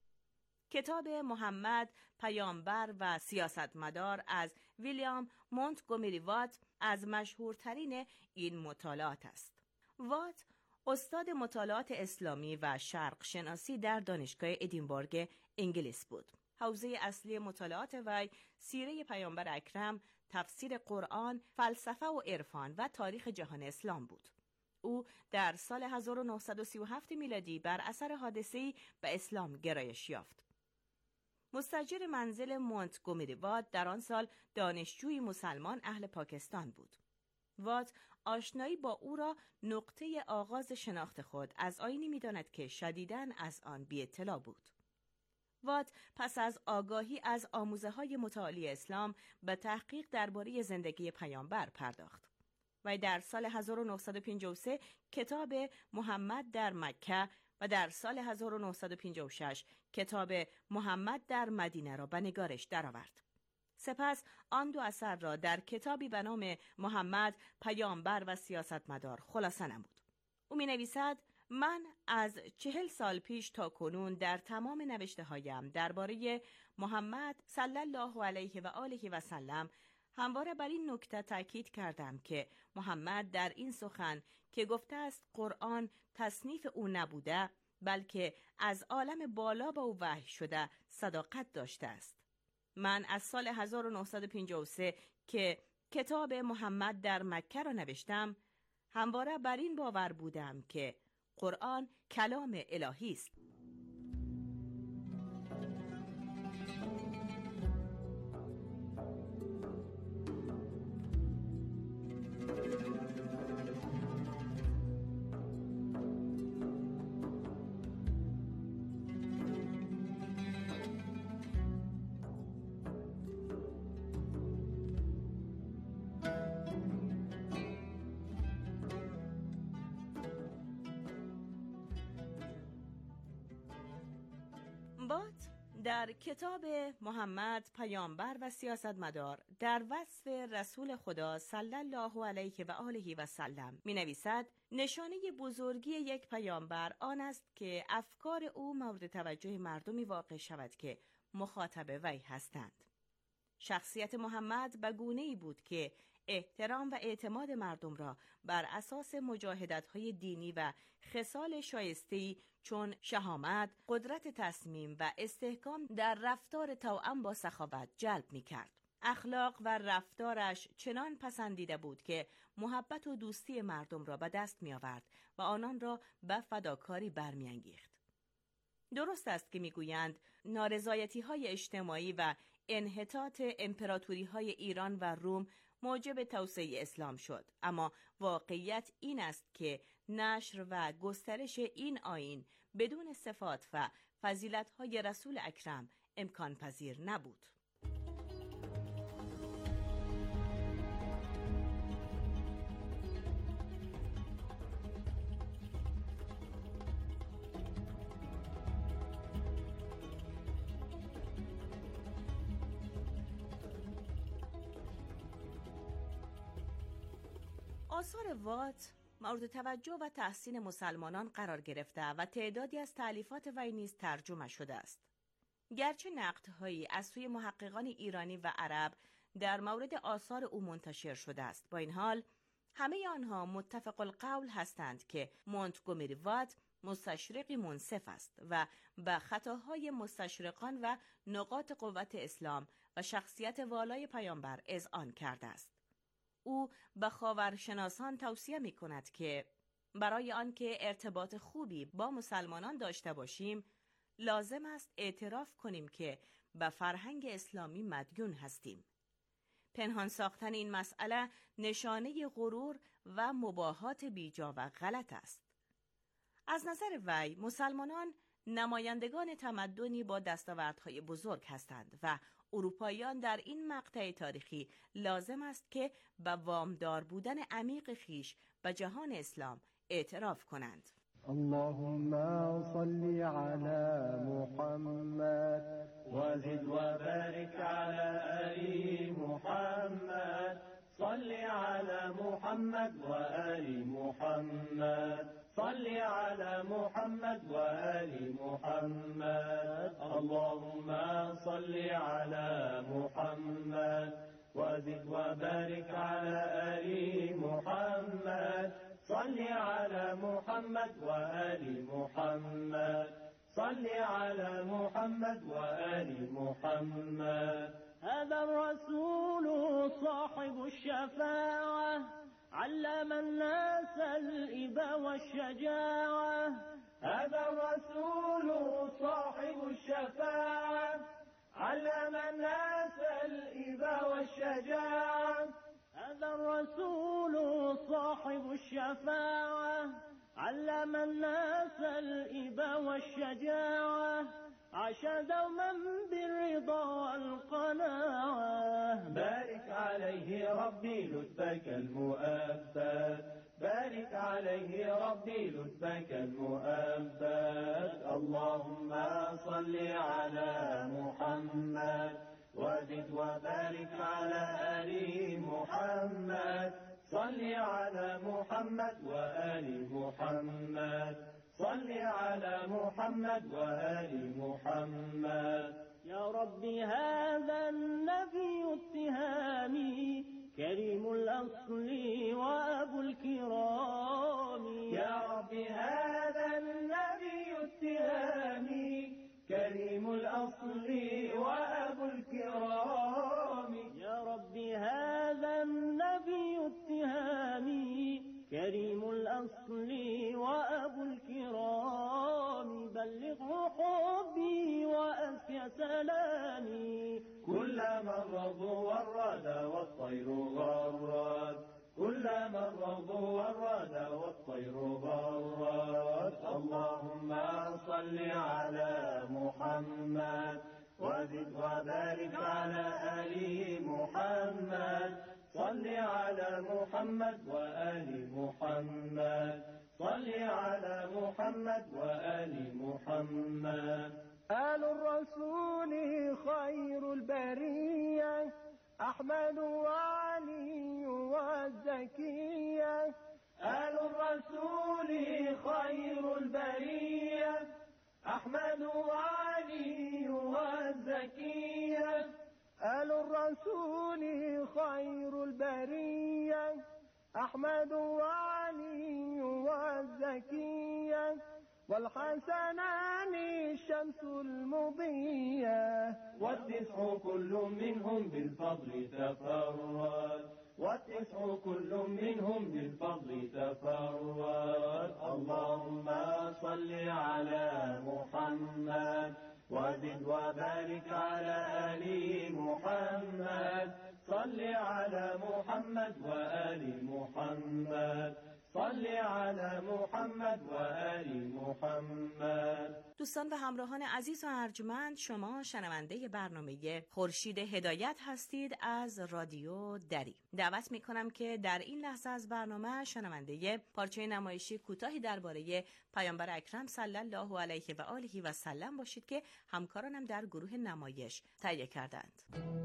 کتاب محمد پیامبر و سیاستمدار از ویلیام مونتگومری وات از مشهورترین این مطالعات است. وات استاد مطالعات اسلامی و شرق شناسی در دانشگاه ادینبورگ انگلیس بود. حوزه اصلی مطالعات وی سیره پیامبر اکرم، تفسیر قرآن، فلسفه و عرفان و تاریخ جهان اسلام بود. او در سال 1937 میلادی بر اثر حادثه‌ای به اسلام گرایش یافت. مستاجر منزل مونتگومری وات در آن سال دانشجوی مسلمان اهل پاکستان بود. وات آشنایی با او را نقطه آغاز شناخت خود از آیینی می‌داند که شدیداً از آن بی اطلاع بود. وات پس از آگاهی از آموزه‌های متعالی اسلام به تحقیق درباره زندگی پیامبر پرداخت. و در سال 1953 کتاب محمد در مکه و در سال 1956 کتاب محمد در مدینه را به نگارش درآورد. سپس آن دو اثر را در کتابی به نام محمد پیامبر و سیاستمدار خلاصه نمود. او می‌نویسد: من از 40 سال پیش تا کنون در تمام نوشته‌هایم درباره محمد صلی الله علیه و آله و سلم همواره بر این نکته تاکید کردم که محمد در این سخن که گفته است قرآن تصنیف او نبوده، بلکه از عالم بالا به او وحی شده صداقت داشته است. من از سال 1953 که کتاب محمد در مکه را نوشتم، همواره بر این باور بودم که قرآن کلام الهی است. بات در کتاب محمد پیامبر و سیاستمدار در وصف رسول خدا صلی الله علیه و آله و سلم می نویسد: نشانه بزرگی یک پیامبر آن است که افکار او مورد توجه مردمی واقع شود که مخاطب وی هستند. شخصیت محمد به گونه‌ای بود که احترام و اعتماد مردم را بر اساس مجاهدت‌های دینی و خصال شایسته‌ای چون شهامت، قدرت تصمیم و استحکام در رفتار توأم با سخاوت جلب می‌کرد. اخلاق و رفتارش چنان پسندیده بود که محبت و دوستی مردم را به دست می آورد و آنان را به فداکاری برمی‌انگیخت. درست است که میگویند نارضایتی‌های اجتماعی و انحطاط امپراتوری‌های ایران و روم موجب توسعه اسلام شد، اما واقعیت این است که نشر و گسترش این آیین بدون صفات و فضیلت‌های رسول اکرم امکان پذیر نبود. آثار وات مورد توجه و تحسین مسلمانان قرار گرفته و تعدادی از تألیفات وی نیز ترجمه شده است. گرچه نقدهایی از سوی محققان ایرانی و عرب در مورد آثار او منتشر شده است، با این حال همه آنها متفق القول هستند که مونتگومری وات مستشرقی منصف است و به خطاهای مستشرقان و نقاط قوت اسلام و شخصیت والای پیامبر اذعان کرده است. او به خاورشناسان توصیه می کند که برای آنکه ارتباط خوبی با مسلمانان داشته باشیم لازم است اعتراف کنیم که به فرهنگ اسلامی مدیون هستیم. پنهان ساختن این مسئله نشانه غرور و مباهات بیجا و غلط است. از نظر وی مسلمانان نمایندگان تمدنی با دستاوردهای بزرگ هستند و اروپاییان در این مقطع تاریخی لازم است که به وامدار بودن عمیق خیش به جهان اسلام اعتراف کنند. اللهم صل على محمد وزد وبارك على آل محمد صل على محمد وآل محمد صل على محمد وآل محمد اللهم صل على محمد وزد وبارك على آل محمد صل على محمد وآل محمد صل على محمد وآل محمد. هذا الرسول صاحب الشفاعة علم الناس الإباء والشجاعة. هذا الرسول صاحب الشفاعة علم الناس الإباء والشجاعة. هذا الرسول صاحب الشفاعة علم الناس الإباء والشجاعة. عاش دوما بالرضا والقناعة. بارك عليه ربي لطفك المؤبد بارك عليه ربي لطفك المؤبد. اللهم صل على محمد وزد وبارك على آل محمد صل على محمد وآل محمد صل على محمد وآل محمد. يا ربي هذا النبي اتهامي كريم الأصل وأبو الكرام. يا ربي هذا النبي اتهامي كريم الأصل وأبو الكرام. يا ربي هذا النبي اتهامي كريم الأصل وأبو الكرام. بلغه حبي وأزكى سلامي. كل من رضوا ورد والطير غرد كل من رضوا ورد والطير غرد. اللهم صل على محمد وزد وبارك على آل محمد صل على محمد وآل محمد صل على محمد وآل محمد. آل الرسول خير البرية أحمد وعلي والزكية. آل الرسول خير البرية أحمد وعلي والزكية. آل الرسول خير البرية أحمد وعلي والزكية. والحسنان الشمس المضية والتسع كل منهم بالفضل تفرد والتسع كل منهم بالفضل تفرد اللهم صل على محمد وزد وبارك على آل محمد صل على محمد وآل محمد صل على محمد و آل محمد. دوستان و همراهان عزیز و ارجمند، شما شنونده برنامه خورشید هدایت هستید از رادیو دری. دعوت میکنم که در این لحظه از برنامه شنونده پارچه نمایشی کوتاهی درباره پیامبر اکرم صلی الله علیه و آله و سلم باشید که همکارانم در گروه نمایش تهیه کردند.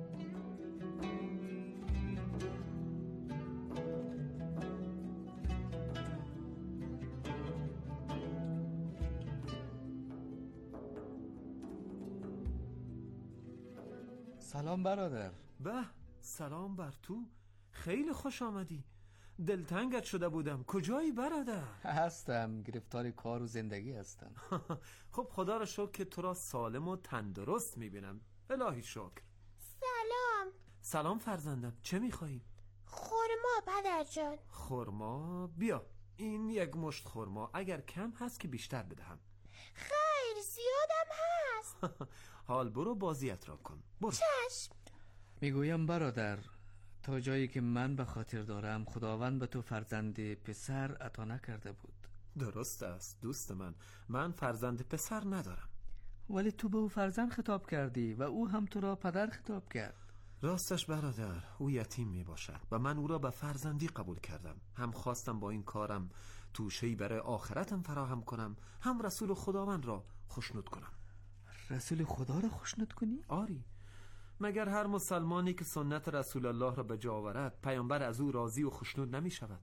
سلام برادر. به سلام بر تو، خیلی خوش آمدی. دلتنگت شده بودم. کجایی برادر؟ هستم، گرفتار کار و زندگی هستم. خب خدا را شکر که تو را سالم و تندرست میبینم. الهی شکر. سلام. سلام فرزندم، چه میخوایی؟ خرما پدر جان. خرما؟ بیا این یک مشت خرما، اگر کم هست که بیشتر بدهم. خیر زیادم هست. حال برو بازیت را کن. برو. چشم. میگویم برادر، تا جایی که من به خاطر دارم خداوند به تو فرزند پسر عطا نکرده بود. درست است دوست من فرزند پسر ندارم. ولی تو به او فرزند خطاب کردی و او هم تو را پدر خطاب کرد. راستش برادر، او یتیم می باشد و من او را به فرزندی قبول کردم. هم خواستم با این کارم توشه‌ای برای آخرتم فراهم کنم، هم رسول خداوند را خوشنود کنم. رسول خدا را خوشنود کنی؟ آری، مگر هر مسلمانی که سنت رسول الله را به جا آورد پیامبر از او راضی و خوشنود نمی شود؟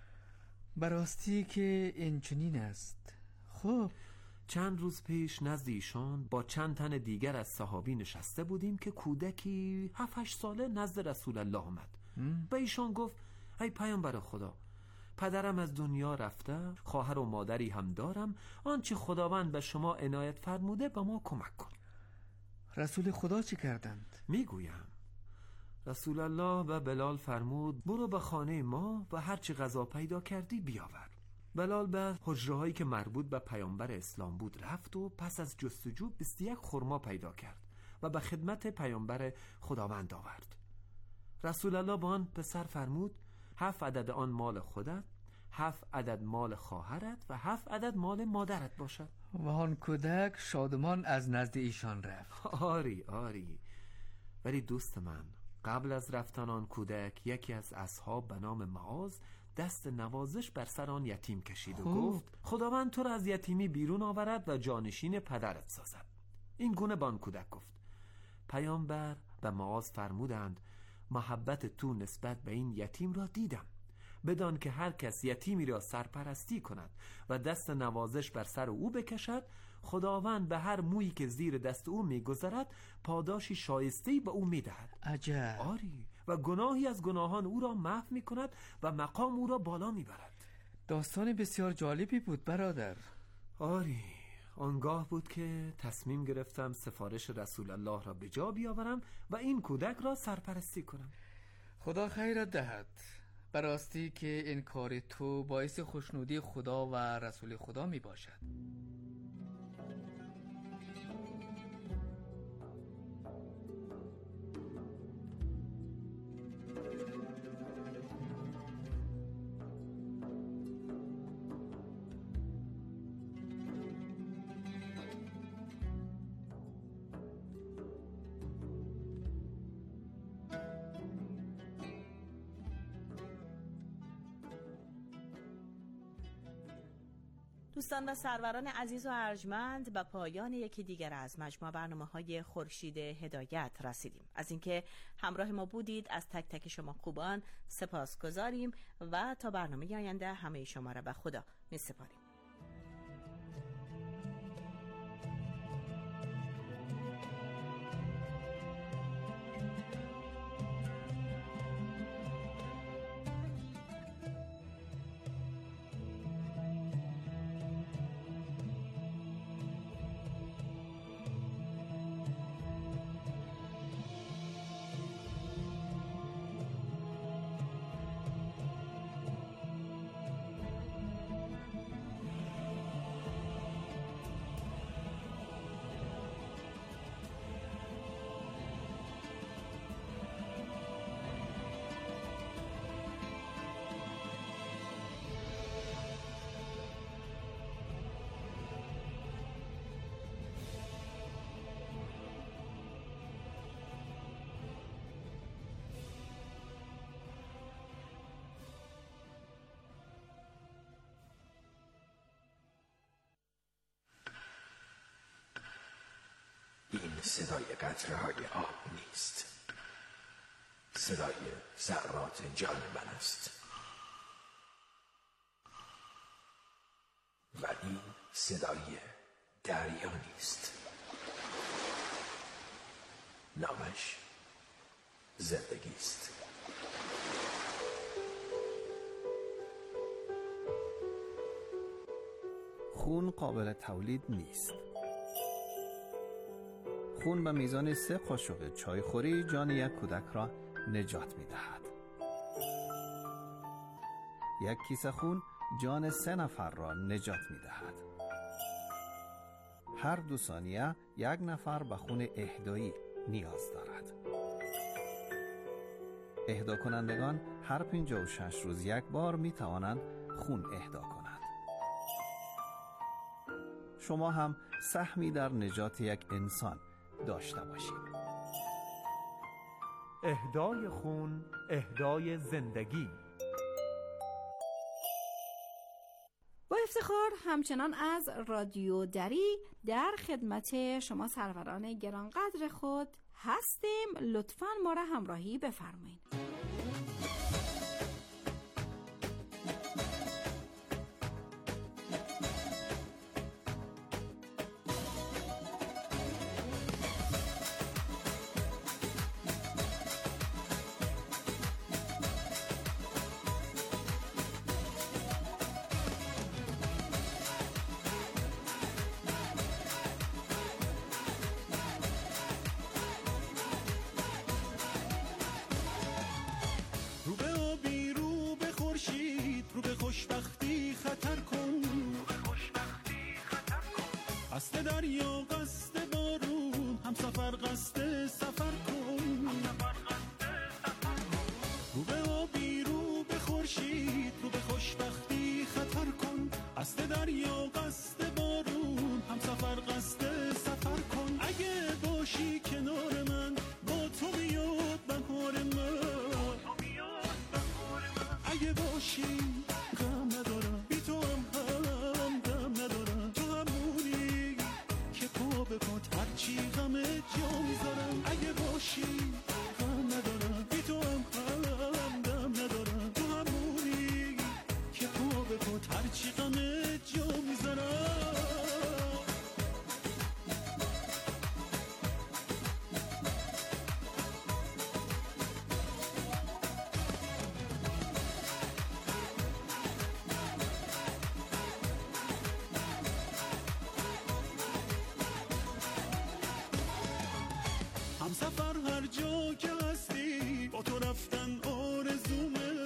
براستی که این چنین است. خب چند روز پیش نزد ایشان با چند تن دیگر از صحابی نشسته بودیم که کودکی 7-8 ساله نزد رسول الله آمد. به ایشان گفت ای پیامبر خدا، پدرم از دنیا رفته، خواهر و مادری هم دارم، آنچه خداوند به شما عنایت فرموده به ما کمک کن. رسول خدا چی کردند؟ میگویم رسول الله به بلال فرمود برو به خانه ما و هرچی غذا پیدا کردی بیاور. بلال به حجره‌هایی که مربوط به پیامبر اسلام بود رفت و پس از جستجو 21 خرما پیدا کرد و به خدمت پیامبر خداوند آورد. رسول الله به آن پسر فرمود 7 عدد آن مال خودت، 7 عدد مال خواهرت و 7 عدد مال مادرت باشد. و آن کودک شادمان از نزد ایشان رفت. آری ولی دوست من، قبل از رفتن آن کودک یکی از اصحاب به نام معاذ دست نوازش بر سر آن یتیم کشید و گفت خداوند تو را از یتیمی بیرون آورد و جانشین پدرت سازد. این گونه به آن کودک گفت. پیامبر به معاذ فرمودند محبت تو نسبت به این یتیم را دیدم، بدان که هر کس یتیمی را سرپرستی کند و دست نوازش بر سر او بکشد، خداوند به هر مویی که زیر دست او میگذرد پاداشی شایسته‌ای به او میدهد. عجب. آری، و گناهی از گناهان او را محو میکند و مقام او را بالا میبرد. داستان بسیار جالبی بود برادر. آری، آنگاه بود که تصمیم گرفتم سفارش رسول الله را به جا بیاورم و این کودک را سرپرستی کنم. خدا خیرت دهد. براستی که این کار تو باعث خوشنودی خدا و رسول خدا می باشد. دوستان و سروران عزیز و ارجمند، به پایان یکی دیگر از مجموعه برنامه‌های خورشید هدایت رسیدیم. از اینکه همراه ما بودید از تک تک شما خوبان سپاسگزاریم و تا برنامه آینده همه شما را به خدا می‌سپاریم. صدای قطره‌های آب نیست، صدای ذرات جان من است. و این صدای دریا نیست، نامش زندگی است. خون قابل تولید نیست. خون به میزان 3 قاشق چایخوری جان یک کودک را نجات می دهد. یک کیسه خون جان 3 نفر را نجات می دهد. هر 2 ثانیه 1 نفر به خون اهدایی نیاز دارد. اهدا کنندگان هر 56 روز 1 بار می توانند خون اهدا کنند. شما هم سهمی در نجات یک انسان داشته باشید. اهدای خون، اهدای زندگی. با افتخار همچنان از رادیو دری در خدمت شما سروران گرانقدر خود هستیم. لطفاً ما را همراهی بفرمایید. قصد دریا قصد بارون هم سفر قصد سفر کن، رو به آبی رو به خورشید رو به خوشبختی خطر کن. قصد دریا قصد بارون هم سفر قصد سفر کن. اگه باشی کنار من با تو میاد بهار من، اگه باشی غم ندارم بی تو هم دم ندارم. تو همونی که پا به پات هرچی غم جا میذارم. اگه باشی غم ندارم بی تو هم دم ندارم. تو همونی که پا به پات هرچی غم جا میذارم. همسفر هر جا که هستی با تو رفتن آرزومه.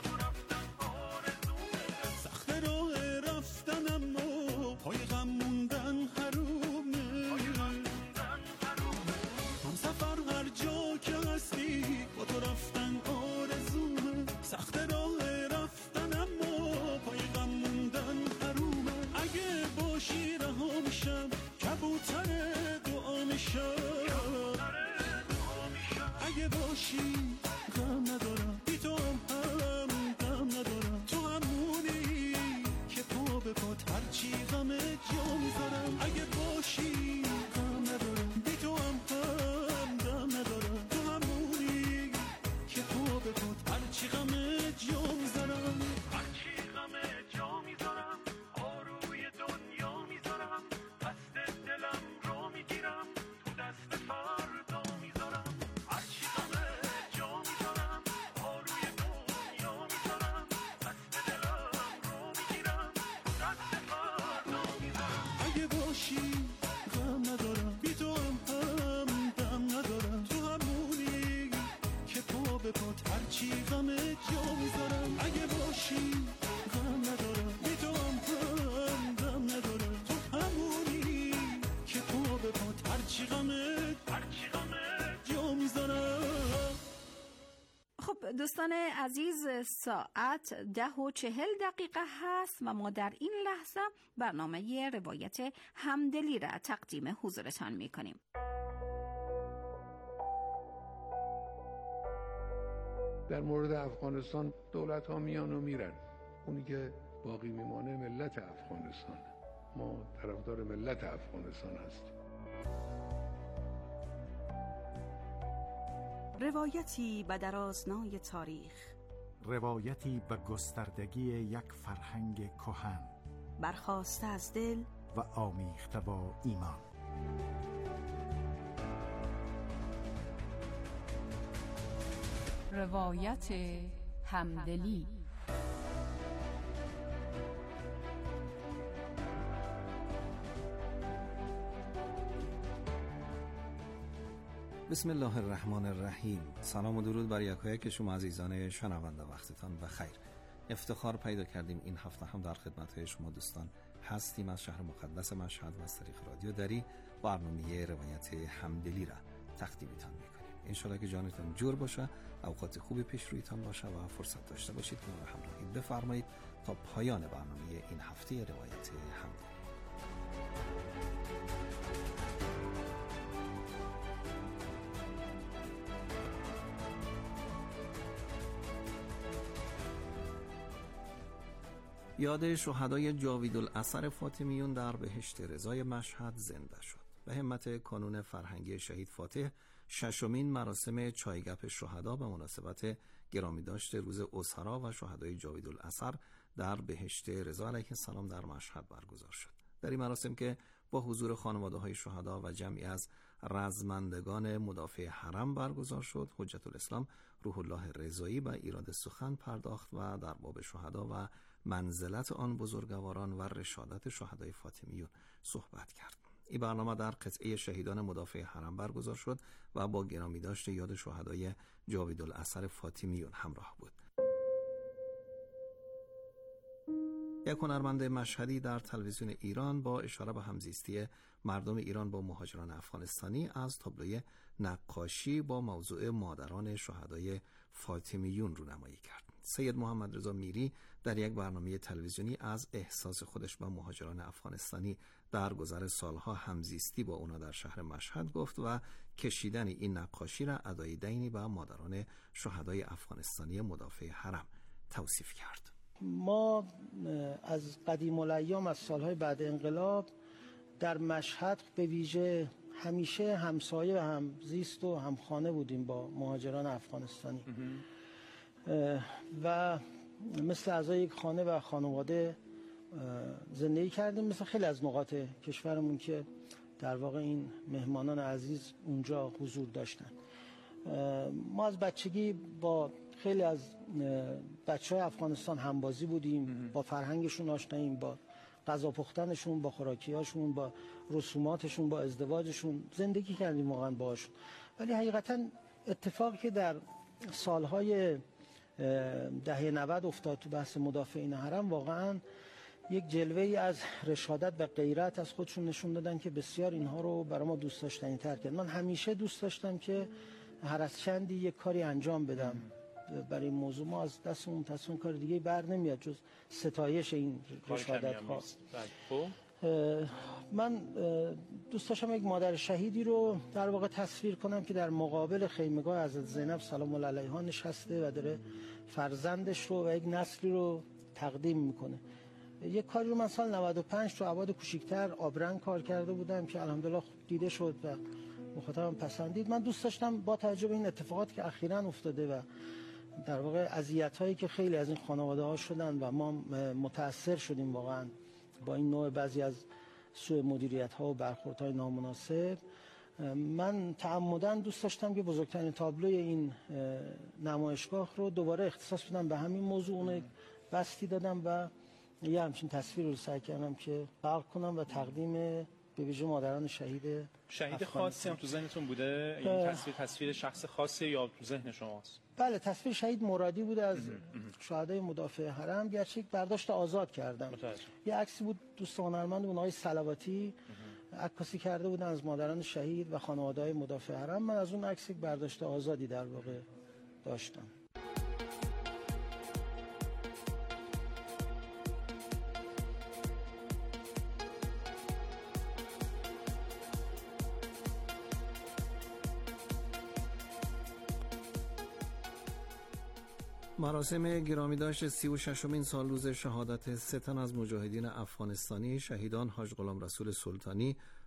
سخت راه رفتن اما پای غم موندن حرومه. همسفر هر جا که هستی با تو رفتن آرزومه. سخت راه رفتن اما پای غم موندن حرومه. اگه باشی رها میشم کبوتر دعا میشم. اگه باشی غم ندارم بی تو هم دم ندارم. تو همونی که پا به پات هرچی غم جا میذارم. اگه باشی غم ندارم بی تو هم دم ندارم. تو همونی که پا به پات هرچی غم جا میذارم. هرچی غم جا میذارم آروی دنیا میذارم. دست دلم رو میگیرم تو دست فردا میذارم. غم ندارم بی تو هم دم ندارم. تو همونی که پا به پات هرچی غم جا میذارم. اگه باشی غم ندارم بی تو هم دم ندارم. تو همونی که پا به پات هرچی غم جا میذارم. خب دوستان عزیز، ساعت 10:40 هست و ما در این لحظه برنامه روایت همدلی را تقدیم حضورتان می کنیم. در مورد افغانستان دولت ها میان و میرن، اونی که باقی میمانه ملت افغانستان. ما طرفدار ملت افغانستان هستیم. روایتی به درازنای تاریخ، روایتی به گستردگی یک فرهنگ کهن، برخاسته از دل و آمیخته با ایمان. روایت همدلی. بسم الله الرحمن الرحیم. سلام و درود بر یکایک شما عزیزان شنونده، وقتتان بخیر. افتخار پیدا کردیم این هفته هم در خدمت شما دوستان هستیم از شهر مقدس مشهد و از طریق رادیو دری برنامه روایت همدلی را تقدیمتان میکنیم. انشالله که جانتان جور باشه، اوقات خوبی پیش رویتان باشه و فرصت داشته باشید که ما را همراهی بفرمایید تا پایان برنامه این هفته روایت همدلی. یاد شهدای جاویدالاثر فاطمیون در بهشت رضای مشهد زنده شد. به همت کانون فرهنگی شهید فاتح، ششمین مراسم چایگپ شهدا به مناسبت گرامیداشت روز اسرا و شهدای جاویدالاثر در بهشت رضا علیه السلام در مشهد برگزار شد. در این مراسم که با حضور خانواده‌های شهدا و جمعی از رزمندگان مدافع حرم برگزار شد، حجت الاسلام روح الله رضایی به ایراد سخن پرداخت و در باب شهدا و منزلت آن بزرگواران و رشادت شهدای فاطمیون صحبت کرد. این برنامه در قطعه شهیدان مدافع حرم برگزار شد و با گرامیداشت یاد شهدای جاویدالاثر فاطمیون همراه بود. یک هنرمند مشهدی در تلویزیون ایران با اشاره به همزیستی مردم ایران با مهاجران افغانستانی از تابلوی نقاشی با موضوع مادران شهدای فاطمیون رونمایی کرد. سید محمد رضا میری در یک برنامه تلویزیونی از احساس خودش با مهاجران افغانستانی در گذر سالها همزیستی با اونا در شهر مشهد گفت و کشیدن این نقاشی را ادای دینی به مادران شهدای افغانستانی مدافع حرم توصیف کرد. ما از قدیم الایام، از سالهای بعد انقلاب، در مشهد به ویژه همیشه همسایه و همزیست و همخانه بودیم با مهاجران افغانستانی و مثل اعضای یک خانه و خانواده زندگی کردیم، مثل خیلی از نقاط کشورمون که در واقع این مهمانان عزیز اونجا حضور داشتن. ما از بچگی با خیلی از بچه‌های افغانستان همبازی بودیم، با فرهنگشون آشناییم، با غذا پختنشون، با خوراکیاشون، با رسوماتشون، با ازدواجشون زندگی کردیم واقعا باهاشون. ولی حقیقتا اتفاقی که در سالهای دهه 90 افتاد تو بحث مدافعین حرم واقعا یک جلوه‌ای از رشادت و غیرت از خودشون نشون دادن که بسیار اینها رو برای ما دوست داشتنی تر کرد. من همیشه دوست داشتم که هر از چندی یک کاری انجام بدم برای این موضوع. ما از دستمون تصمیم کار دیگه بر نمیاد جز ستایش این رشادت ها. من دوست داشتم یک مادر شهیدی رو در واقع تصویر کنم که در مقابل خیمگاه حضرت زینب سلام الله علیها نشسته و داره فرزندش رو و یک نسلی رو تقدیم میکنه. یک کاری رو من سال 95 تو ابعاد کوچیک‌تر آبرنگ کار کرده بودم که الحمدلله دیده شد و مخاطبم پسندید. من دوست داشتم با توجه به این اتفاقاتی که اخیراً افتاده و در واقع اذیت‌هایی که خیلی از این خانواده‌ها شدن و ما متأثر شدیم واقعاً با این نوع بعضی از سوء مدیریت‌ها و برخوردهای نامناسب، من تعمداً دوست داشتم که بزرگترین تابلوی این نمایشگاه رو دوباره اختصاص بدم به همین موضوع. اون بستی دادم و یه همچین تصویر رو سعی کردم که خلق کنم و تقدیم به ویژه مادران شهید خاصی هم تو ذهنتون بوده؟ این تصویر شخص خاصی یا تو ذهن شماست؟ بله، تصویر شهید مرادی بوده از شهدای مدافع حرم، گرچه یک برداشت آزاد کردم. یه عکسی بود دوست هنرمند اون آقای صلواتی عکاسی کرده بودن از مادران شهید و خانواده‌های مدافع حرم. من از اون عکس یک برداشت آزادی در واقع داشتم. مراسم گرامیداشت 36مین سال روز شهادت 3 تن از مجاهدین افغانستانی شهیدان حاج غلام رسول سلطانی،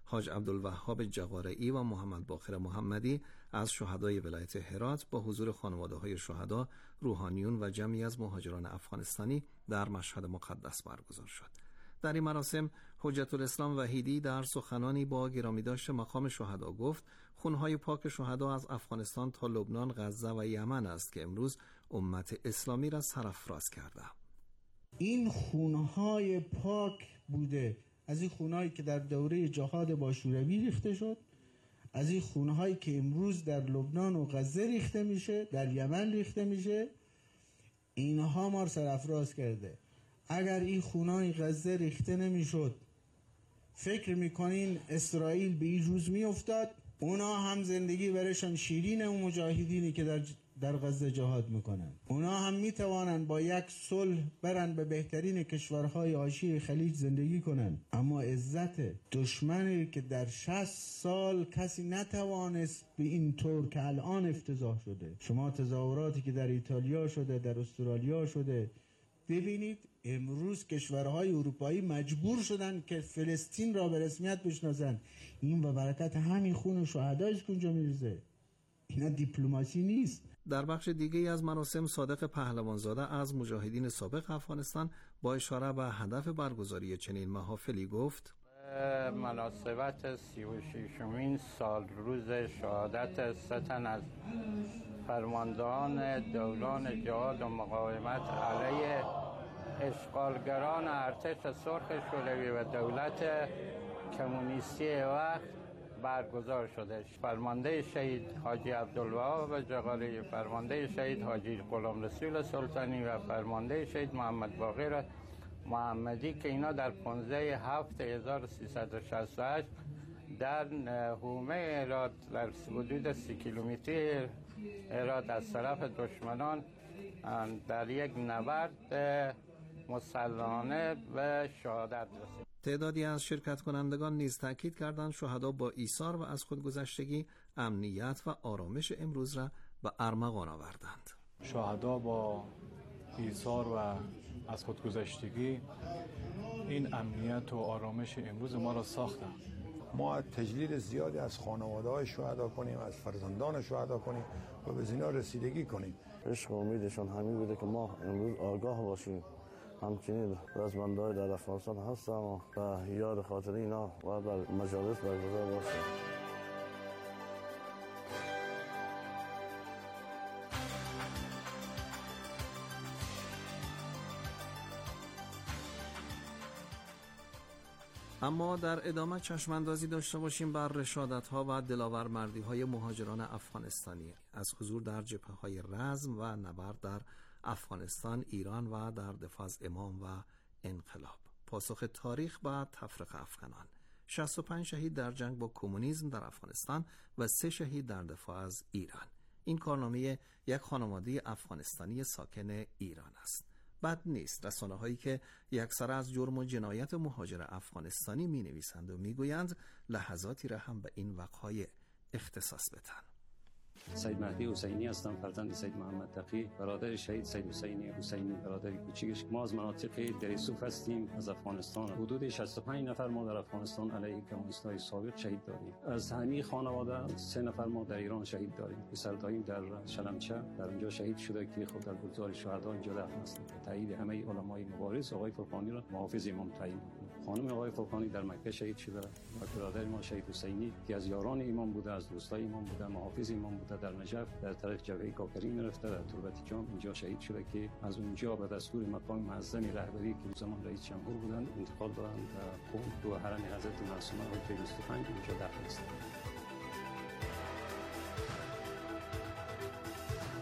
حاج عبدالوهاب جغارعی و محمد باقر محمدی از شهدای ولایت هرات با حضور خانواده‌های شهدا، روحانیون و جمعی از مهاجران افغانستانی در مشهد مقدس برگزار شد. در این مراسم حجت الاسلام وحیدی در سخنانی با گرامیداشت مقام شهدا گفت خونهای پاک شهدا از افغانستان تا لبنان، غزه و یمن است که امروز امت اسلامی را سرافراز کرده. این خونهای پاک بوده، از این خونهایی که در دوره جهاد با شوروی ریخته شد، از این خونهایی که امروز در لبنان و غزه ریخته میشه، در یمن ریخته میشه، اینها ما رو سرافراز کرده. اگر این خونهای غزه ریخته نمیشد، فکر میکنین اسرائیل به این روز میافتاد؟ اونا هم زندگی برشان شیرین و مجاهدینی که در غزه جهاد میکنن. اونا هم میتوانن با یک صلح برن به بهترین کشورهای حاشیه خلیج زندگی کنن، اما عزت دشمنی که در 60 سال کسی نتوانست به این طور که الان افتضاح شده. شما تظاهراتی که در ایتالیا شده، در استرالیا شده ببینید. امروز کشورهای اروپایی مجبور شدن که فلسطین را به رسمیت بشناسن. این و برکت همین خون شهدایش که اونجا میریزه. اینا دیپلماسی نیست. در بخش دیگه از مراسم صادق پهلوانزاده از مجاهدین سابق افغانستان با اشاره به هدف برگزاری چنین محافلی گفت: مناسبت 36مین سال روز شهادت 3 تن از فرماندهان دوران جهاد و مقاومت علیه اشغالگران ارتش سرخ شوروی و دولت کمونیستی وقت برگزار شده. فرمانده شهید حاجی عبدالوهاب جغارعی، فرمانده شهید حاجی غلامرسول سلطانی و فرمانده شهید محمد باقر محمدی که اینا در 15/7/1368 در حومه هرات در حدود 30 کیلومتری هرات از طرف دشمنان در یک نبرد مسلحانه به شهادت رسید. تعدادی از شرکت کنندگان نیز تاکید کردند شهدا با ایثار و از خودگذشتگی امنیت و آرامش امروز را به ارمغان آوردند. شهدا با ایثار و از خودگذشتگی این امنیت و آرامش امروز ما را ساختند. ما تجلیل زیادی از خانواده‌های شهدا کنیم، از فرزندان شهدا کنیم و به اینا رسیدگی کنیم. عشق و امیدشان همین بوده که ما امروز آگاه باشیم. همچنین رزمندهای در افغانستان هستم و یاد خاطر اینا و در مجالس برگزار باشیم. اما در ادامه چشماندازی داشته باشیم بر رشادت‌ها و دلاورمردی‌های مهاجران افغانستانی از حضور در جبهه‌های رزم و نبرد در افغانستان، ایران و در دفاع از امام و انقلاب. پاسخ تاریخ به تفرقه افغانان: 65 شهید در جنگ با کمونیسم در افغانستان و 3 شهید در دفاع از ایران. این کارنامه یک خانواده افغانستانی ساکن ایران است. بد نیست رسانه‌هایی که یکسره از جرم و جنایت مهاجر افغانستانی می‌نویسند و می‌گویند لحظاتی را هم به این وقایع اختصاص بدن. سید مهدی حسینی هستم، فرزند سید محمد تقی، برادر شهید سید حسینی برادر کوچیکش. ما از مناطق دریسوف هستیم از افغانستان. حدود 65 نفر ما در افغانستان علیه کمونیست‌های سابق شهید دادیم. از همین خانواده 3 نفر ما در ایران شهید داریم. پسر داییم در شلمچه در اونجا شهید شده که خود در گلزار شهدا اینجا دفن است. تایید همه علمای مبارز آقای فرقانی را محافظ امام تعیین. خانم آقای فرقانی در مکه شهید شده و برادر ما شهید حسینی که از یاران امام بوده، از دوستای امام بوده، محافظ امام بوده، در نجف در طرف جبهه کاکری میرفته، در تربت جام اینجا شهید شده که از اونجا به دستور مقام معظم رهبری که زمان رئیس جمهور بودند انتقال دادند قم و حرم حضرت معصومه و 25 اینجا دفن است.